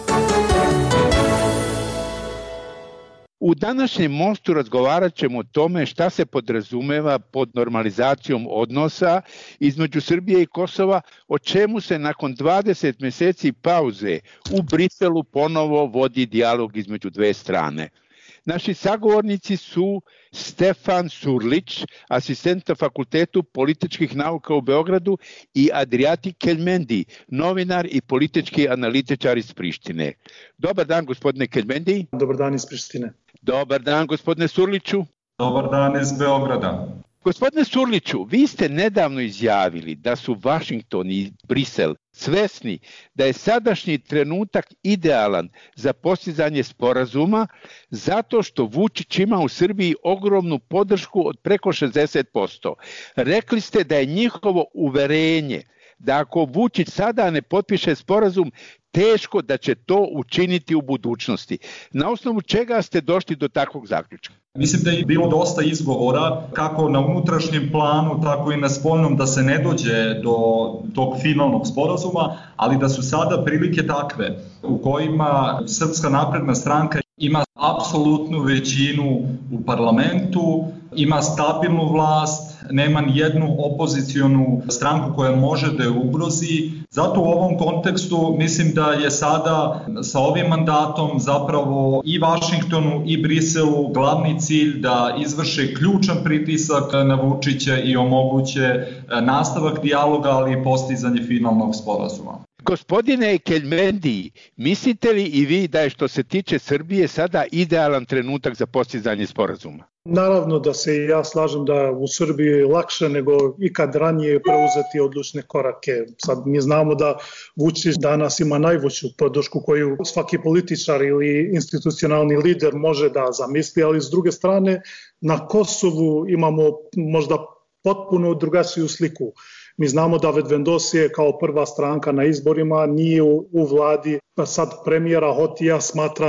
W: U današnjem Mostu razgovarat ćemo o tome šta se podrazumeva pod normalizacijom odnosa između Srbije i Kosova, o čemu se nakon dvadeset mjeseci pauze u Briselu ponovo vodi dijalog između dve strane. Naši sagovornici su Stefan Surlić, asistent na Fakultetu političkih nauka u Beogradu, i Adriatik Keljmendi, novinar i politički analitičar iz Prištine. Dobar dan, gospodine Keljmendi.
X: Dobar dan iz Prištine.
W: Dobar dan, gospodine Surliću.
X: Dobar dan iz Beograda.
W: Gospodine Surliću, vi ste nedavno izjavili da su Washington i Brisel svesni da je sadašnji trenutak idealan za postizanje sporazuma zato što Vučić ima u Srbiji ogromnu podršku od preko šezdeset posto. Rekli ste da je njihovo uverenje da ako Vučić sada ne potpiše sporazum, teško da će to učiniti u budućnosti. Na osnovu čega ste došli do takvog zaključka?
X: Mislim da je bilo dosta izgovora, kako na unutrašnjem planu, tako i na spoljnom, da se ne dođe do tog finalnog sporazuma, ali da su sada prilike takve u kojima Srpska napredna stranka ima apsolutnu većinu u parlamentu, ima stabilnu vlast, nema ni jednu opozicionu stranku koja može da je ugrozi. Zato u ovom kontekstu mislim da je sada sa ovim mandatom zapravo i Vašingtonu i Briselu glavni cilj da izvrše ključan pritisak na Vučića i omoguće nastavak dijaloga, ali i postizanje finalnog sporazuma.
W: Gospodine Keljmendi, mislite li i vi da je što se tiče Srbije sada idealan trenutak za postizanje sporazuma?
X: Naravno da se i ja slažem da u Srbiji je lakše nego ikad ranije preuzeti odlučne korake. Sad mi znamo da Vučić danas ima najveću podršku koju svaki političar ili institucionalni lider može da zamisli, ali s druge strane na Kosovu imamo možda potpuno drugačiju sliku. Mi znamo da Vedvendosije kao prva stranka na izborima nije u, u vladi, pa sad premijera Hotija smatra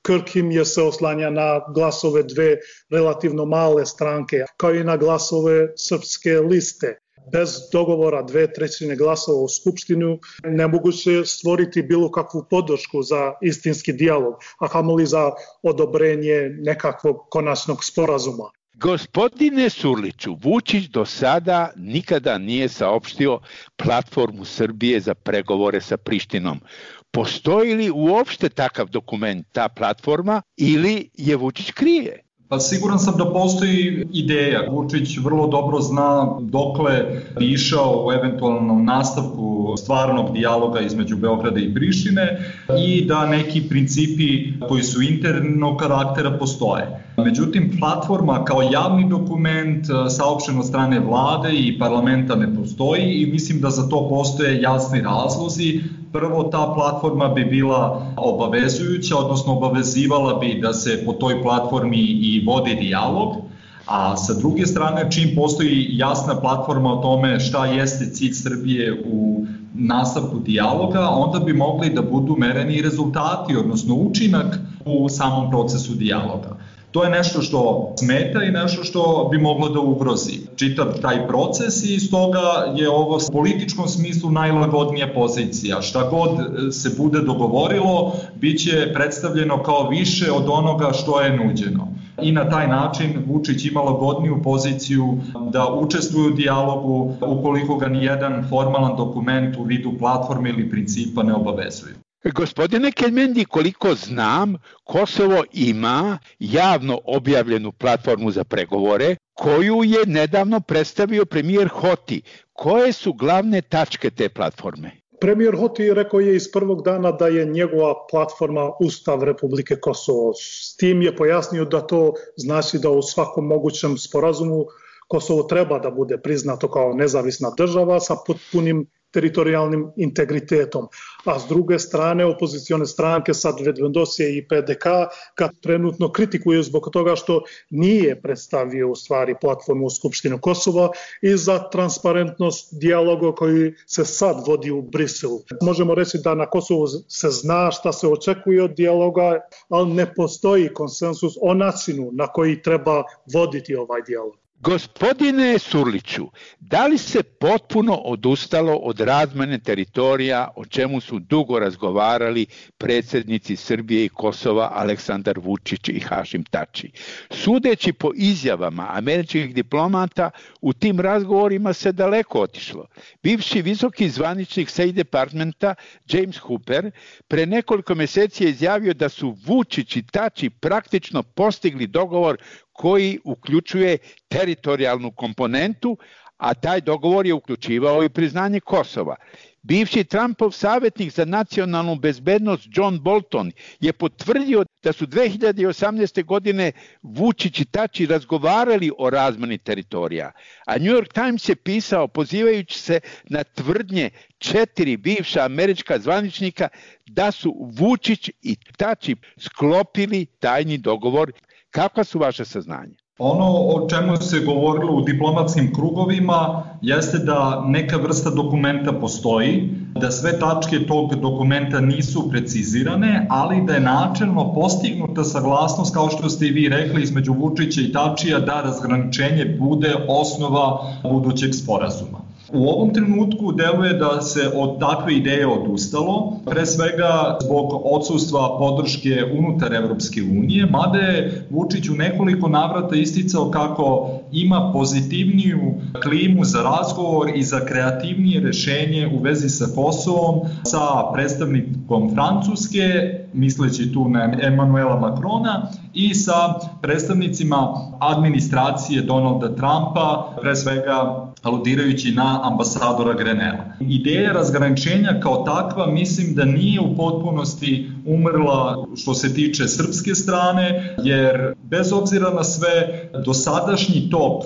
E: Krkim je se oslanja na glasove dve relativno male stranke, kao i na glasove srpske liste. Bez dogovora dve trećine glasova u Skupštinu nemoguće stvoriti bilo kakvu podršku za istinski dijalog, a kamoli za odobrenje nekakvog konačnog sporazuma.
W: Gospodine Surliću, Vučić do sada nikada nije saopštio platformu Srbije za pregovore sa Prištinom. Postoji li uopšte takav dokument, ta platforma, ili je Vučić krije?
X: Pa siguran sam da postoji ideja. Vučić vrlo dobro zna dokle bi išao u eventualnom nastavku stvarnog dijaloga između Beograda i Prištine i da neki principi koji su internog karaktera postoje. Međutim, platforma kao javni dokument saopšten od strane vlade i parlamenta ne postoji i mislim da za to postoje jasni razlozi. Prvo, ta platforma bi bila obavezujuća, odnosno obavezivala bi da se po toj platformi i vodi dijalog, a sa druge strane, čim postoji jasna platforma o tome šta jeste cilj Srbije u nastavku dijaloga, onda bi mogli da budu mereni i rezultati, odnosno učinak u samom procesu dijaloga. To je nešto što smeta i nešto što bi moglo da ugrozi čitav taj proces i stoga je ovo u političkom smislu najlagodnija pozicija. Šta god se bude dogovorilo, bit će predstavljeno kao više od onoga što je nuđeno. I na taj način Vučić ima lagodniju poziciju da učestvuje u dijalogu ukoliko ga nijedan formalan dokument u vidu platforme ili principa ne obavezuje.
W: Gospodine Kelmendi, koliko znam, Kosovo ima javno objavljenu platformu za pregovore koju je nedavno predstavio premijer Hoti. Koje su glavne tačke te platforme?
E: Premijer Hoti rekao je iz prvog dana da je njegova platforma Ustav Republike Kosovo. S tim je pojasnio da to znači da u svakom mogućem sporazumu Kosovo treba da bude priznato kao nezavisna država sa potpunim teritorijalnim integritetom. A s druge strane, opozicione stranke, sad Vedvendosije i P D K, kad trenutno kritikuju zbog toga što nije predstavio u stvari platformu u Skupštinu Kosova i za transparentnost dijaloga koji se sad vodi u Briselu. Možemo reći da na Kosovu se zna šta se očekuje od dijaloga, ali ne postoji konsensus o načinu na koji treba voditi ovaj dijalog.
W: Gospodine Surliću, da li se potpuno odustalo od razmene teritorija o čemu su dugo razgovarali predsjednici Srbije i Kosova Aleksandar Vučić i Hašim Tači? Sudeći po izjavama američkih diplomata, u tim razgovorima se daleko otišlo. Bivši visoki zvaničnik State Departmenta James Hooper pre nekoliko mjeseci je izjavio da su Vučić i Tači praktično postigli dogovor koji uključuje teritorijalnu komponentu, a taj dogovor je uključivao i priznanje Kosova. Bivši Trumpov savjetnik za nacionalnu bezbednost John Bolton je potvrdio da su dve hiljade osamnaeste. godine Vučić i Tači razgovarali o razmeni teritorija, a New York Times je pisao pozivajući se na tvrdnje četiri bivša američka zvaničnika da su Vučić i Tači sklopili tajni dogovor. Kakva su vaše saznanja?
X: Ono o čemu se govorilo u diplomatskim krugovima jeste da neka vrsta dokumenta postoji, da sve tačke tog dokumenta nisu precizirane, ali da je načelno postignuta saglasnost, kao što ste i vi rekli, između Vučića i Tačija da razgraničenje bude osnova budućeg sporazuma. U ovom trenutku deluje da se od takve ideje odustalo, pre svega zbog odsustva podrške unutar Evropske unije, mada je Vučić u nekoliko navrata isticao kako ima pozitivniju klimu za razgovor i za kreativnije rešenje u vezi sa Kosovom, sa predstavnikom Francuske, misleći tu na Emanuela Macrona, i sa predstavnicima administracije Donalda Trumpa, pre svega aludirajući na ambasadora Grenela. Ideja razgraničenja kao takva mislim da nije u potpunosti umrla što se tiče srpske strane, jer bez obzira na sve dosadašnji tok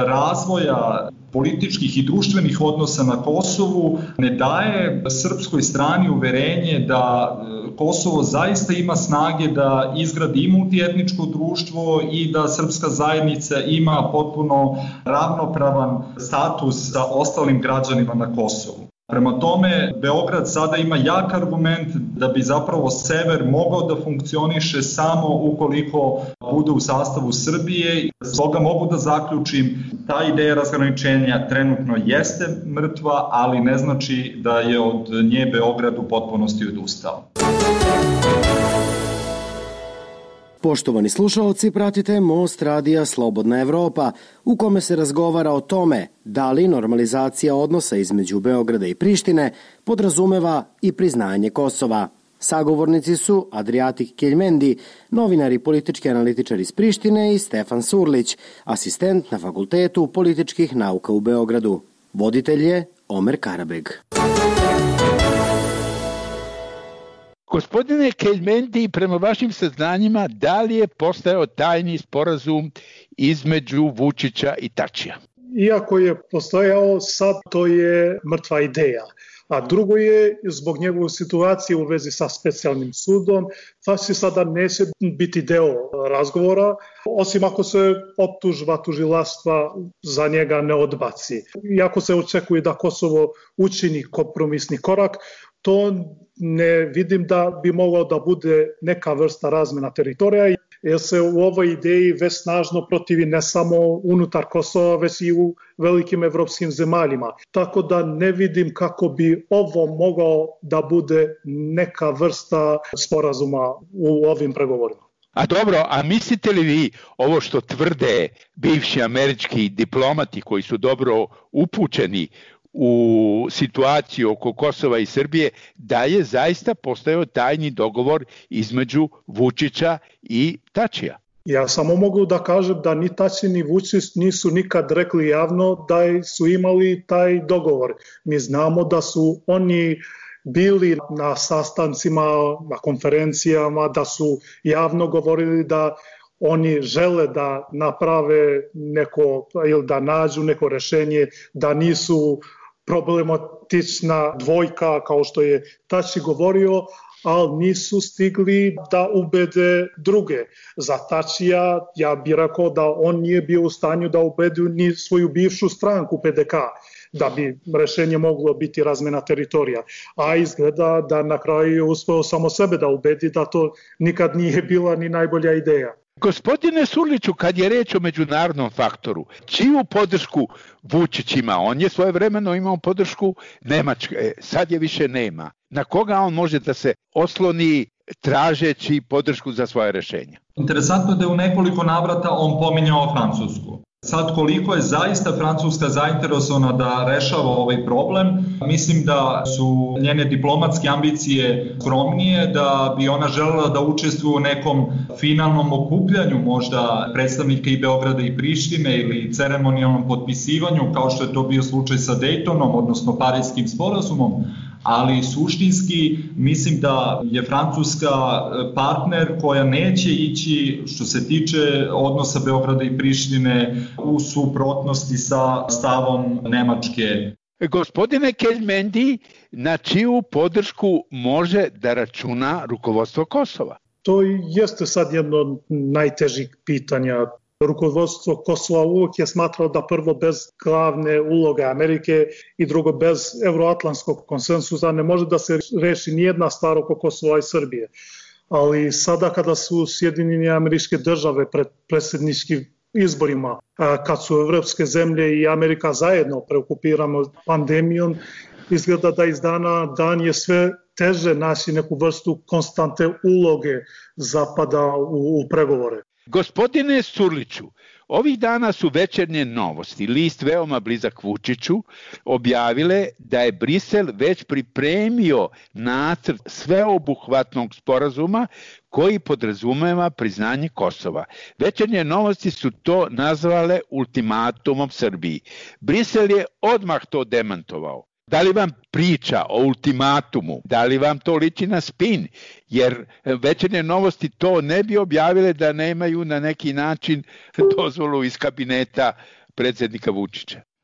X: razvoja političkih i društvenih odnosa na Kosovu ne daje srpskoj strani uverenje da Kosovo zaista ima snage da izgradi i multietničko društvo i da srpska zajednica ima potpuno ravnopravan status sa ostalim građanima na Kosovu. Prema tome, Beograd sada ima jak argument da bi zapravo sever mogao da funkcioniše samo ukoliko bude u sastavu Srbije. Stoga mogu da zaključim, ta ideja razgraničenja trenutno jeste mrtva, ali ne znači da je od nje Beograd u potpunosti odustao.
F: Poštovani slušalci, pratite Most radija Slobodna Evropa, u kome se razgovara o tome da li normalizacija odnosa između Beograda i Prištine podrazumeva i priznanje Kosova. Sagovornici su Adriatik Keljmendi, novinar i politički analitičar iz Prištine, i Stefan Surlić, asistent na Fakultetu političkih nauka u Beogradu. Voditelj je Omer Karabeg.
W: Gospodine Keljmendi, prema vašim saznanjima, da li je postojao tajni sporazum između Vučića i Tačija?
E: Iako je postojao, sad to je mrtva ideja. A drugo je, zbog njegove situacije u vezi sa specijalnim sudom, Tači sada neće biti deo razgovora, osim ako se optužba tužilaštva za njega ne odbaci. Iako se očekuje da Kosovo učini kompromisni korak, to ne vidim da bi moglo da bude neka vrsta razmena teritorija, jer se u ovoj ideji već snažno protivi ne samo unutar Kosova, već i u velikim evropskim zemaljima. Tako da ne vidim kako bi ovo mogao da bude neka vrsta sporazuma u ovim pregovorima.
W: A dobro, a mislite li vi ovo što tvrde bivši američki diplomati koji su dobro upućeni u situaciju oko Kosova i Srbije, da je zaista postojao tajni dogovor između Vučića i Tačija?
E: Ja samo mogu da kažem da ni Tači ni Vučić nisu nikad rekli javno da su imali taj dogovor. Mi znamo da su oni bili na sastancima, na konferencijama, da su javno govorili da oni žele da naprave neko ili da nađu neko rešenje, da nisu problematična dvojka kao što je Tači govorio, ali nisu stigli da ubede druge. Za Tačija ja bih rekao da on nije bio u stanju da ubedi ni svoju bivšu stranku P D K, da bi rešenje moglo biti razmena teritorija. A izgleda da na kraju je uspeo samo sebe da ubedi da to nikad nije bila ni najbolja ideja.
W: Gospodine Surliću, kad je reč o međunarodnom faktoru, čiju podršku Vučić ima? On je svojevremeno imao podršku Nemačke, sad je više nema. Na koga on može da se osloni tražeći podršku za svoje rešenje?
X: Interesantno je da je u nekoliko navrata on pominjao Francusku. Sad koliko je zaista Francuska zainteresovana da rešava ovaj problem, mislim da su njene diplomatske ambicije skromnije, da bi ona želela da učestvuje u nekom finalnom okupljanju možda predstavnika i Beograda i Prištine ili ceremonijalnom potpisivanju, kao što je to bio slučaj sa Dejtonom, odnosno Parijskim sporazumom, ali suštinski mislim da je Francuska partner koja neće ići, što se tiče odnosa Beograda i Prištine, u suprotnosti sa stavom Nemačke.
W: Gospodine Keljmendi, na čiju podršku može da računa rukovodstvo Kosova?
E: To jeste sad jedno od najtežih pitanja. Rukovodstvo Kosova uvijek je smatrao da prvo bez glavne uloge Amerike i drugo bez euroatlantskog konsensusa ne može da se reši nijedna stvar oko Kosova i Srbije. Ali sada kada su Sjedinjene Američke Države pred predsjedničkim izborima, kad su evropske zemlje i Amerika zajedno preokupirano pandemijom, izgleda da iz dana dan je sve teže naći neku vrstu konstante uloge Zapada u, u pregovore.
W: Gospodine Surliću, ovih dana su Večernje novosti, list veoma blizak Vučiću, objavile da je Brisel već pripremio nacrt sveobuhvatnog sporazuma koji podrazumeva priznanje Kosova. Večernje novosti su to nazvale ultimatumom Srbiji. Brisel je odmah to demantovao. Da li vam priča o ultimatumu, da li vam to liči na spin, jer Večernje novosti to ne bi objavile da nemaju na neki način dozvolu iz kabineta predsjednika Vučića?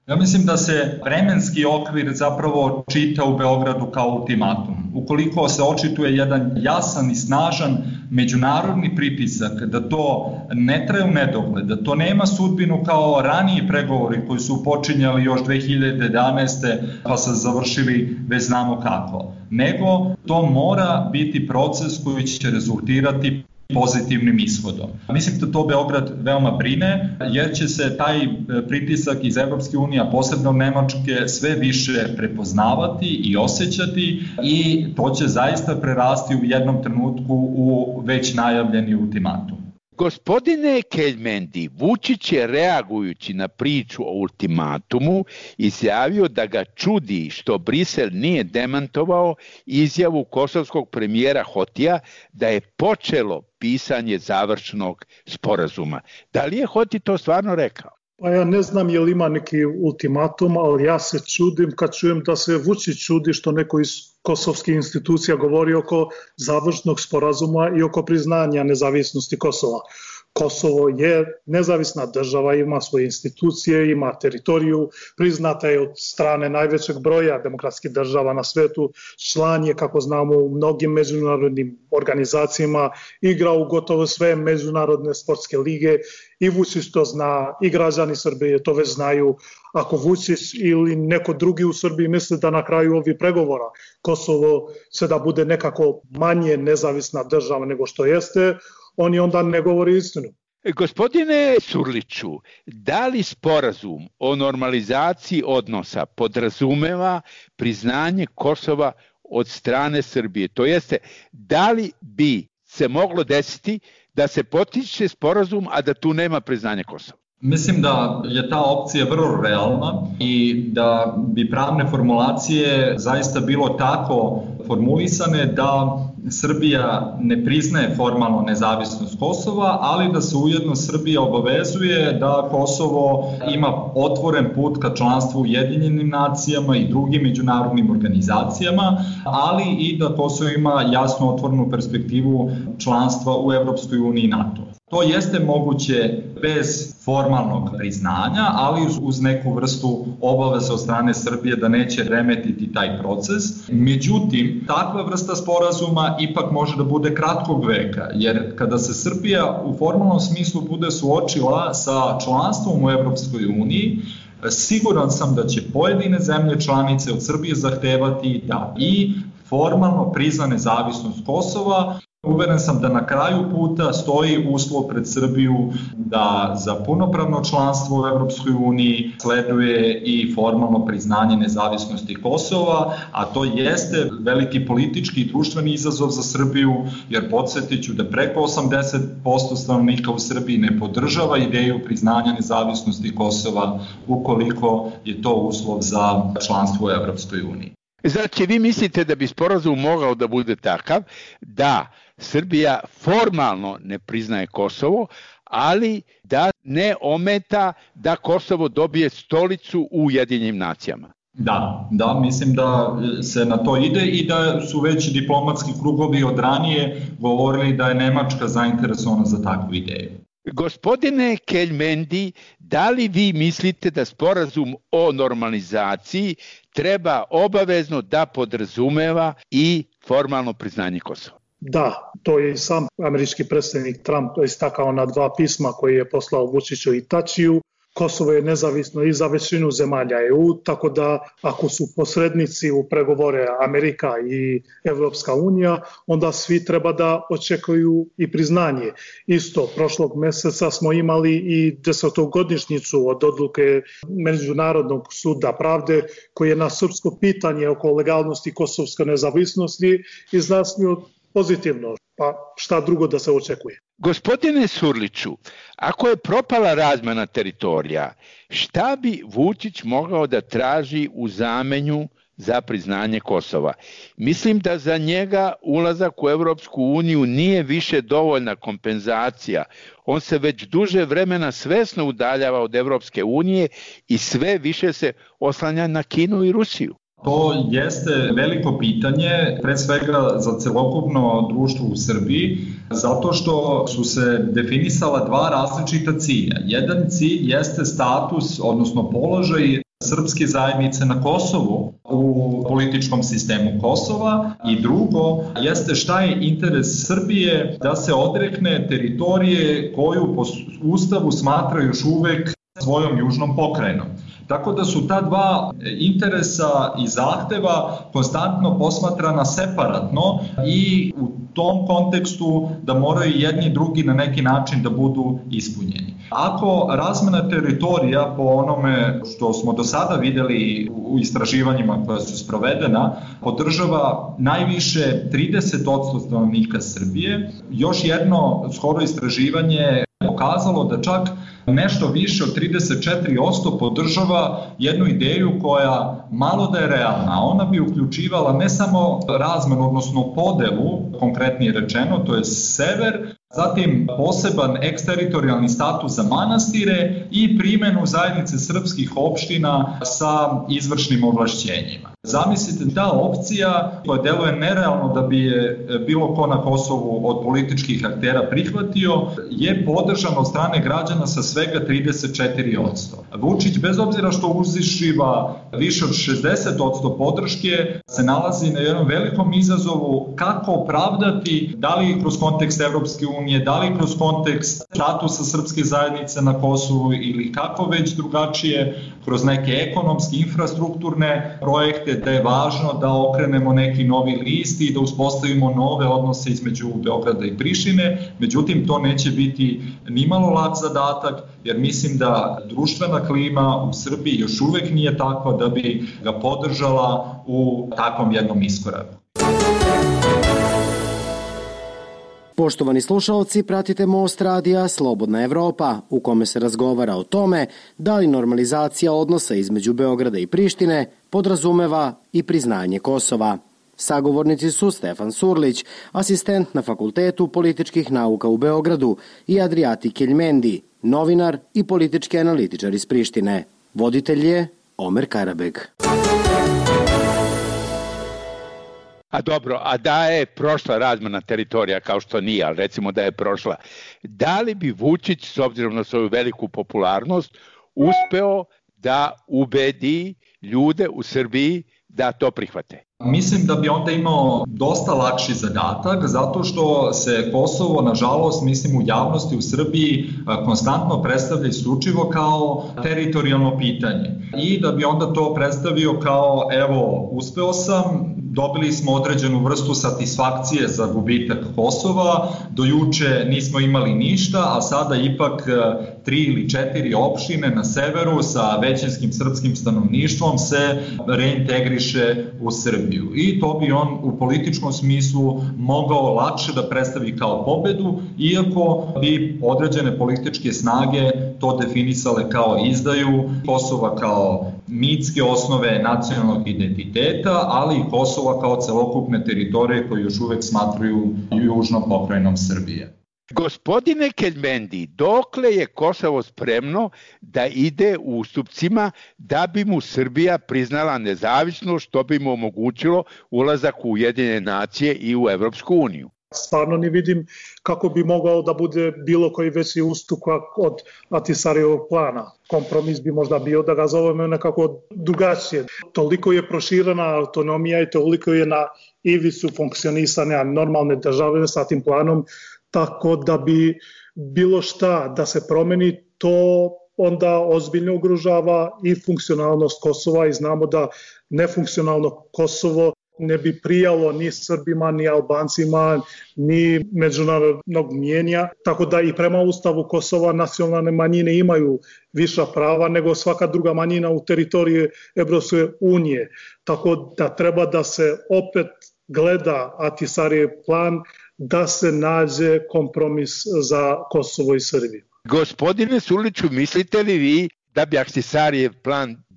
X: Ja mislim da se vremenski okvir zapravo čita u Beogradu kao ultimatum. Ukoliko se očituje jedan jasan i snažan međunarodni pritisak da to ne traje u nedogled, da to nema sudbinu kao raniji pregovori koji su počinjali još dve hiljade jedanaeste pa se završili već znamo kako, nego to mora biti proces koji će rezultirati pozitivnim ishodom. Mislim da to Beograd veoma brine, jer će se taj pritisak iz Evropske unije, a posebno Nemačke, sve više prepoznavati i osjećati i to će zaista prerasti u jednom trenutku u već najavljeni ultimatum.
W: Gospodine Keljmendi, Vučić je reagujući na priču o ultimatumu izjavio da ga čudi što Brisel nije demantovao izjavu kosovskog premijera Hotija da je počelo pisanje završnog sporazuma. Da li je Hoti to stvarno rekao?
E: Pa ja ne znam je li ima neki ultimatum, ali ja se čudim kad čujem da se Vučić čudi što neko iz kosovskih institucija govori oko završnog sporazuma i oko priznanja nezavisnosti Kosova. Kosovo je nezavisna država, ima svoje institucije, ima teritoriju, priznata je od strane najvećeg broja demokratskih država na svetu, član je, kako znamo, u mnogim međunarodnim organizacijama, igra u gotovo sve međunarodne sportske lige i Vučić to zna, i građani Srbije to već znaju. Ako Vučić ili neko drugi u Srbiji misle da na kraju ovih pregovora Kosovo će da bude nekako manje nezavisna država nego što jeste, oni onda ne govori istinu.
W: Gospodine Surliću, da li sporazum o normalizaciji odnosa podrazumeva priznanje Kosova od strane Srbije? To jeste, da li bi se moglo desiti da se potiče sporazum, a da tu nema priznanja Kosova?
X: Mislim da je ta opcija vrlo realna i da bi pravne formulacije zaista bilo tako formulisane da Srbija ne priznaje formalno nezavisnost Kosova, ali da se ujedno Srbija obavezuje da Kosovo ima otvoren put ka članstvu u Ujedinjenim nacijama i drugim međunarodnim organizacijama, ali i da Kosovo ima jasno otvorenu perspektivu članstva u Evropskoj uniji i NATO. To jeste moguće bez formalnog priznanja, ali uz neku vrstu obaveze od strane Srbije da neće remetiti taj proces. Međutim, takva vrsta sporazuma ipak može da bude kratkog veka, jer kada se Srbija u formalnom smislu bude suočila sa članstvom u Evropskoj uniji, siguran sam da će pojedine zemlje članice od Srbije zahtevati da i formalno prizna nezavisnost Kosova. Uveren sam da na kraju puta stoji uslov pred Srbiju da za punopravno članstvo u Evropskoj uniji sleduje i formalno priznanje nezavisnosti Kosova, a to jeste veliki politički i društveni izazov za Srbiju, jer podsjetiću da preko osamdeset posto stanovnika u Srbiji ne podržava ideju priznanja nezavisnosti Kosova ukoliko je to uslov za članstvo u Evropskoj uniji.
W: Znači, vi mislite da bi sporazum mogao da bude takav da Srbija formalno ne priznaje Kosovo, ali da ne ometa da Kosovo dobije stolicu u Ujedinjenim nacijama?
X: Da, da, mislim da se na to ide i da su već diplomatski krugovi od ranije govorili da je Nemačka zainteresovana za takvu ideju.
W: Gospodine Keljmendi, da li vi mislite da sporazum o normalizaciji treba obavezno da podrazumeva i formalno priznanje Kosova?
E: Da, to je sam američki predsjednik Trump istakao na dva pisma koje je poslao Vučiću i Tačiju. Kosovo je nezavisno i za većinu zemalja E U, tako da ako su posrednici u pregovore Amerika i Evropska unija, onda svi treba da očekuju i priznanje. Isto, prošlog meseca smo imali i desetogodišnjicu od odluke Međunarodnog suda pravde koji je na srpsko pitanje oko legalnosti kosovske nezavisnosti izjasnio pozitivno, pa šta drugo da se očekuje.
W: Gospodine Surliću, ako je propala razmena teritorija, šta bi Vučić mogao da traži u zamenju za priznanje Kosova? Mislim da za njega ulazak u Evropsku uniju nije više dovoljna kompenzacija. On se već duže vremena svesno udaljava od Evropske unije i sve više se oslanja na Kinu i Rusiju.
X: To jeste veliko pitanje, pre svega za celokupno društvo u Srbiji, zato što su se definisala dva različita cilja. Jedan cilj jeste status, odnosno položaj srpske zajednice na Kosovu u političkom sistemu Kosova i drugo jeste šta je interes Srbije da se odrekne teritorije koju po Ustavu smatra još uvek svojom južnom pokrajinom. Tako da su ta dva interesa i zahteva konstantno posmatrana separatno i u tom kontekstu da moraju jedni i drugi na neki način da budu ispunjeni. Ako razmena teritorija po onome što smo do sada videli u istraživanjima koja su sprovedena, podržava najviše trideset posto stanovnika Srbije, još jedno skoro istraživanje pokazalo da čak nešto više od trideset četiri posto podržava jednu ideju koja malo da je realna. Ona bi uključivala ne samo razmenu, odnosno podelu, konkretnije rečeno, to je sever, zatim poseban eksteritorijalni status za manastire i primenu zajednice srpskih opština sa izvršnim ovlašćenjima. Zamislite, ta opcija koja deluje nerealno da bi je bilo ko na Kosovu od političkih aktera prihvatio, je podržana od strane građana sa svega trideset četiri posto. Vučić, bez obzira što uzišiva više od šezdeset posto podrške, se nalazi na jednom velikom izazovu kako opravdati, da li kroz kontekst Evropske unije, da li kroz kontekst statusa srpske zajednice na Kosovu ili kako već drugačije, kroz neke ekonomske, infrastrukturne projekte, da je važno da okrenemo neki novi list i da uspostavimo nove odnose između Beograda i Prištine. Međutim, to neće biti nimalo lak zadatak, jer mislim da društvena klima u Srbiji još uvek nije takva da bi ga podržala u takvom jednom iskoraku.
F: Poštovani slušalci, pratite Most radija Slobodna Evropa, u kome se razgovara o tome da li normalizacija odnosa između Beograda i Prištine podrazumeva i priznanje Kosova. Sagovornici su Stefan Surlić, asistent na Fakultetu političkih nauka u Beogradu, i Adriati Keljmendi, novinar i politički analitičar iz Prištine. Voditelj je Omer Karabeg.
W: A dobro, a da je prošla razmena teritorija, kao što nije, ali recimo da je prošla, da li bi Vučić, s obzirom na svoju veliku popularnost, uspeo da ubedi ljude u Srbiji da to prihvate?
X: Mislim da bi onda imao dosta lakši zadatak, zato što se Kosovo, nažalost, mislim u javnosti u Srbiji konstantno predstavlja isključivo kao teritorijalno pitanje. I da bi onda to predstavio kao, evo, uspeo sam, dobili smo određenu vrstu satisfakcije za gubitak Kosova, do juče nismo imali ništa, a sada ipak tri ili četiri opštine na severu sa većinskim srpskim stanovništvom se reintegriše u Srbiju. I to bi on u političkom smislu mogao lakše da predstavi kao pobedu, iako bi određene političke snage to definisale kao izdaju Kosova kao mitske osnove nacionalnog identiteta, ali i Kosova kao celokupne teritorije koje još uvek smatruju južnom pokrajinom Srbije.
W: Gospodine Keljmendi, dokle je Kosovo spremno da ide u ustupcima da bi mu Srbija priznala nezavisnost, što bi mu omogućilo ulazak u Ujedinjene nacije i u Evropsku uniju?
E: Stvarno ne vidim kako bi mogao da bude bilo koji veći ustupak od Ahtisarijevog plana. Kompromis bi možda bio da ga zovemo nekako drugačije. Toliko je proširena autonomija i toliko je na ivicu funkcionisanja normalne države sa tim planom, tako da bi bilo šta da se promeni, to onda ozbiljno ugrožava i funkcionalnost Kosova i znamo da nefunkcionalno Kosovo ne bi prijalo ni Srbima, ni Albancima, ni međunarodnog mijenja. Tako da i prema Ustavu Kosova nacionalne manjine imaju viša prava nego svaka druga manjina u teritoriji Evropske unije. Tako da treba da se opet gleda Ahtisarijev plan, da se nađe kompromis za Kosovo i Srbiju.
W: Gospodine Surliću, mislite li vi da bi Ahtisarijev plan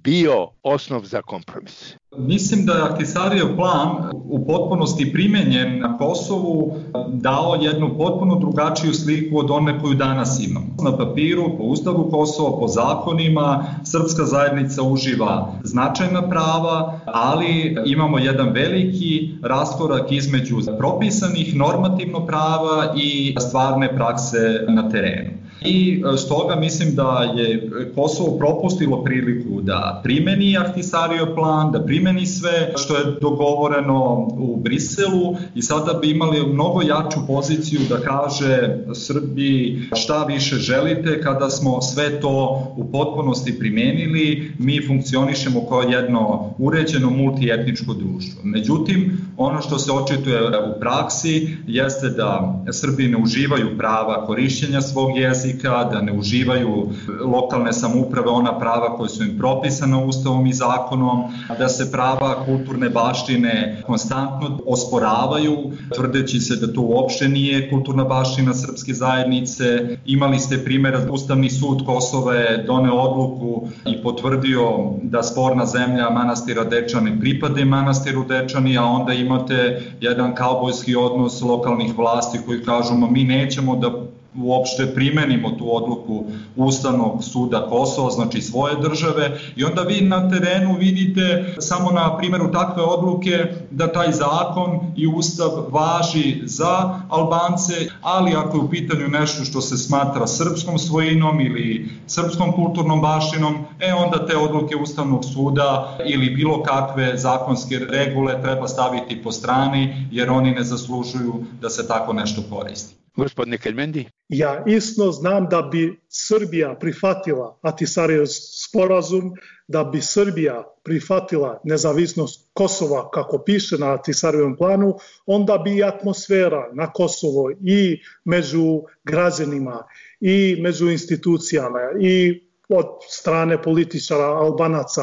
W: bio osnov za kompromis?
X: Mislim da je Ahtisarijev plan u potpunosti primenjen na Kosovu dao jednu potpuno drugačiju sliku od one koju danas imamo. Na papiru, po Ustavu Kosova, po zakonima, srpska zajednica uživa značajna prava, ali imamo jedan veliki raskorak između propisanih normativno prava i stvarne prakse na terenu. I stoga mislim da je Kosovo propustilo priliku da primeni Ahtisarijev plan, da primeni sve što je dogovoreno u Briselu i sada bi imali mnogo jaču poziciju da kaže Srbiji šta više želite kada smo sve to u potpunosti primenili, mi funkcionišemo kao jedno uređeno multietničko društvo. Međutim, ono što se očituje u praksi jeste da Srbi ne uživaju prava korišćenja svog jezika, da ne uživaju lokalne samouprave ona prava koje su im propisana Ustavom i zakonom, da se prava kulturne baštine konstantno osporavaju, tvrdeći se da to uopšte nije kulturna baština srpske zajednice. Imali ste primjer, Ustavni sud Kosova je doneo odluku i potvrdio da sporna zemlja manastira Dečani pripade manastiru Dečani, a onda imate jedan kaubojski odnos lokalnih vlasti koji kažu mi nećemo da uopšte primenimo tu odluku Ustavnog suda Kosova, znači svoje države, i onda vi na terenu vidite samo na primjeru takve odluke da taj zakon i Ustav važi za Albance, ali ako je u pitanju nešto što se smatra srpskom svojinom ili srpskom kulturnom baštinom, e onda te odluke Ustavnog suda ili bilo kakve zakonske regule treba staviti po strani, jer oni ne zaslužuju da se tako nešto koristi.
W: Gospodine Keljmendi?
E: Ja isto znam da bi Srbija prihvatila Ahtisarijev sporazum, da bi Srbija prihvatila nezavisnost Kosova kako piše na Ahtisarijevom planu, onda bi i atmosfera na Kosovo i među građanima i među institucijama i od strane političara Albanaca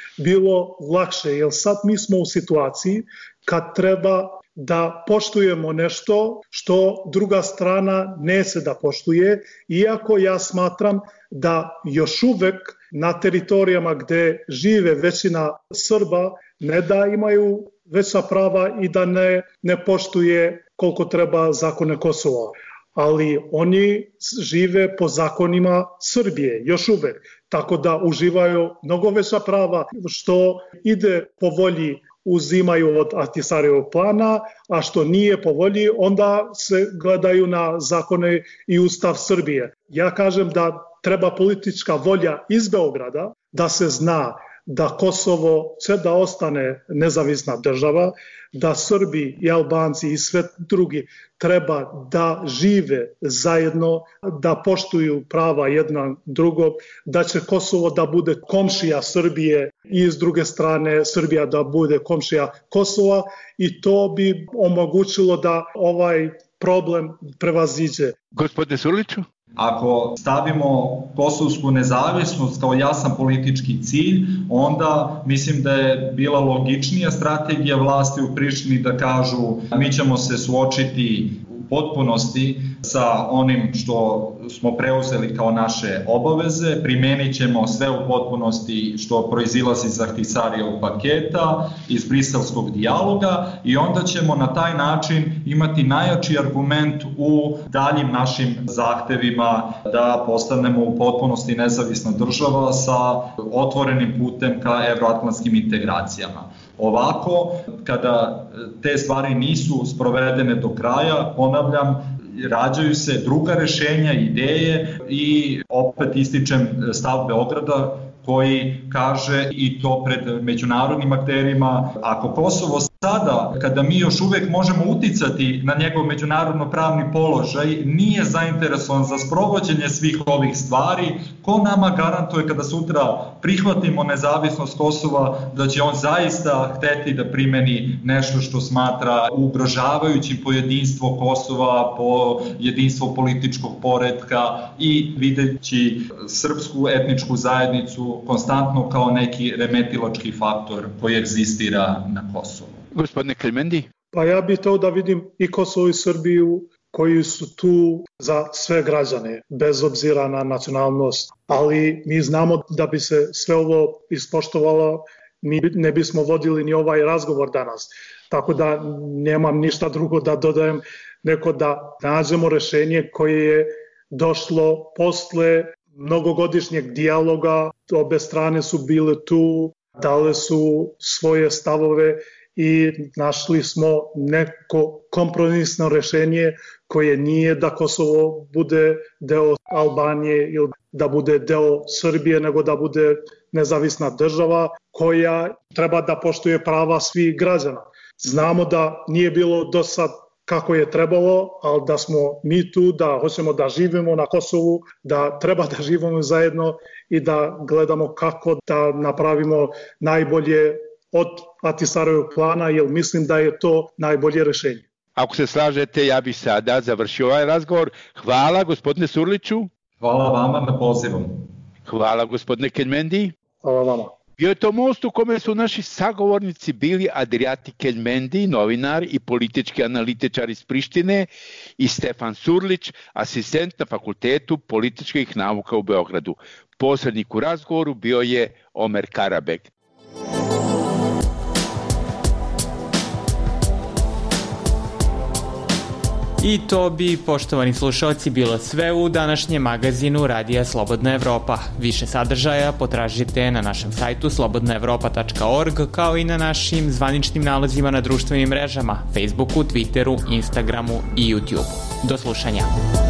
E: bilo lakše, jer sad mi smo u situaciji kad treba da poštujemo nešto što druga strana neće da poštuje, iako ja smatram da još uvek na teritorijama gde žive većina Srba ne da imaju veća prava i da ne, ne poštuje koliko treba zakone Kosova. Ali oni žive po zakonima Srbije, još uvek. Tako da uživaju mnogo veća prava što ide po volji uzimaju od Ahtisarijevog plana, a što nije po volji, onda se gledaju na zakone i Ustav Srbije. Ja kažem da treba politička volja iz Beograda da se zna da Kosovo će da ostane nezavisna država, da Srbi i Albanci i sve drugi treba da žive zajedno, da poštuju prava jedna drugog, da će Kosovo da bude komšija Srbije i s druge strane Srbija da bude komšija Kosova, i to bi omogućilo da ovaj problem prevaziđe.
W: Gospodine Surliću?
X: Ako stavimo kosovsku nezavisnost kao jasan politički cilj, onda mislim da je bila logičnija strategija vlasti u Prištini da kažu mi ćemo se suočiti u potpunosti sa onim što smo preuzeli kao naše obaveze, primenit ćemo sve u potpunosti što proizilazi iz Ahtisarijevog paketa, iz briselskog dijaloga, i onda ćemo na taj način imati najjači argument u daljim našim zahtevima da postanemo u potpunosti nezavisna država sa otvorenim putem ka evroatlantskim integracijama. Ovako, kada te stvari nisu sprovedene do kraja, ponavljam, rađaju se druga rešenja, ideje, i opet ističem stav Beograda koji kaže, i to pred međunarodnim akterima, ako Kosovo sada, kada mi još uvek možemo uticati na njegov međunarodno pravni položaj, nije zainteresovan za sprovođenje svih ovih stvari, ko nama garantuje kada sutra prihvatimo nezavisnost Kosova da će on zaista hteti da primeni nešto što smatra ugrožavajućim po jedinstvo Kosova, po jedinstvo političkog poretka, i videći srpsku etničku zajednicu konstantno kao neki remetilački faktor koji egzistira na Kosovu.
W: Gospodine Keljmendi?
E: Pa ja bih to da vidim i Kosovo i Srbiju koji su tu za sve građane, bez obzira na nacionalnost. Ali mi znamo da bi se sve ovo ispoštovalo, mi ne bismo vodili ni ovaj razgovor danas. Tako da nemam ništa drugo da dodajem, nego da nađemo rešenje koje je došlo posle mnogogodišnjeg dijaloga. Obe strane su bile tu, dale su svoje stavove i našli smo neko kompromisno rešenje koje nije da Kosovo bude deo Albanije ili da bude deo Srbije, nego da bude nezavisna država koja treba da poštuje prava svih građana. Znamo da nije bilo do sad kako je trebalo, ali da smo mi tu, da hoćemo da živimo na Kosovu, da treba da živimo zajedno i da gledamo kako da napravimo najbolje od Ahtisaarevog plana, jer mislim da je to najbolje rešenje.
W: Ako se slažete, ja bih sada završio ovaj razgovor. Hvala gospodine Surliću.
X: Hvala vama na pozivom.
W: Hvala gospodine Keljmendi.
E: Hvala vama.
W: Bio je to most u kome su naši sagovornici bili Adriati Keljmendi, novinar i politički analitičar iz Prištine, i Stefan Surlić, asistent na Fakultetu političkih nauka u Beogradu. Posrednik u razgovoru bio je Omer Karabek.
J: I to bi, poštovani slušalci, bilo sve u današnjem magazinu Radija Slobodna Evropa. Više sadržaja potražite na našem sajtu slobodna evropa tačka org, kao i na našim zvaničnim nalazima na društvenim mrežama, Facebooku, Twitteru, Instagramu i YouTubeu. Do slušanja.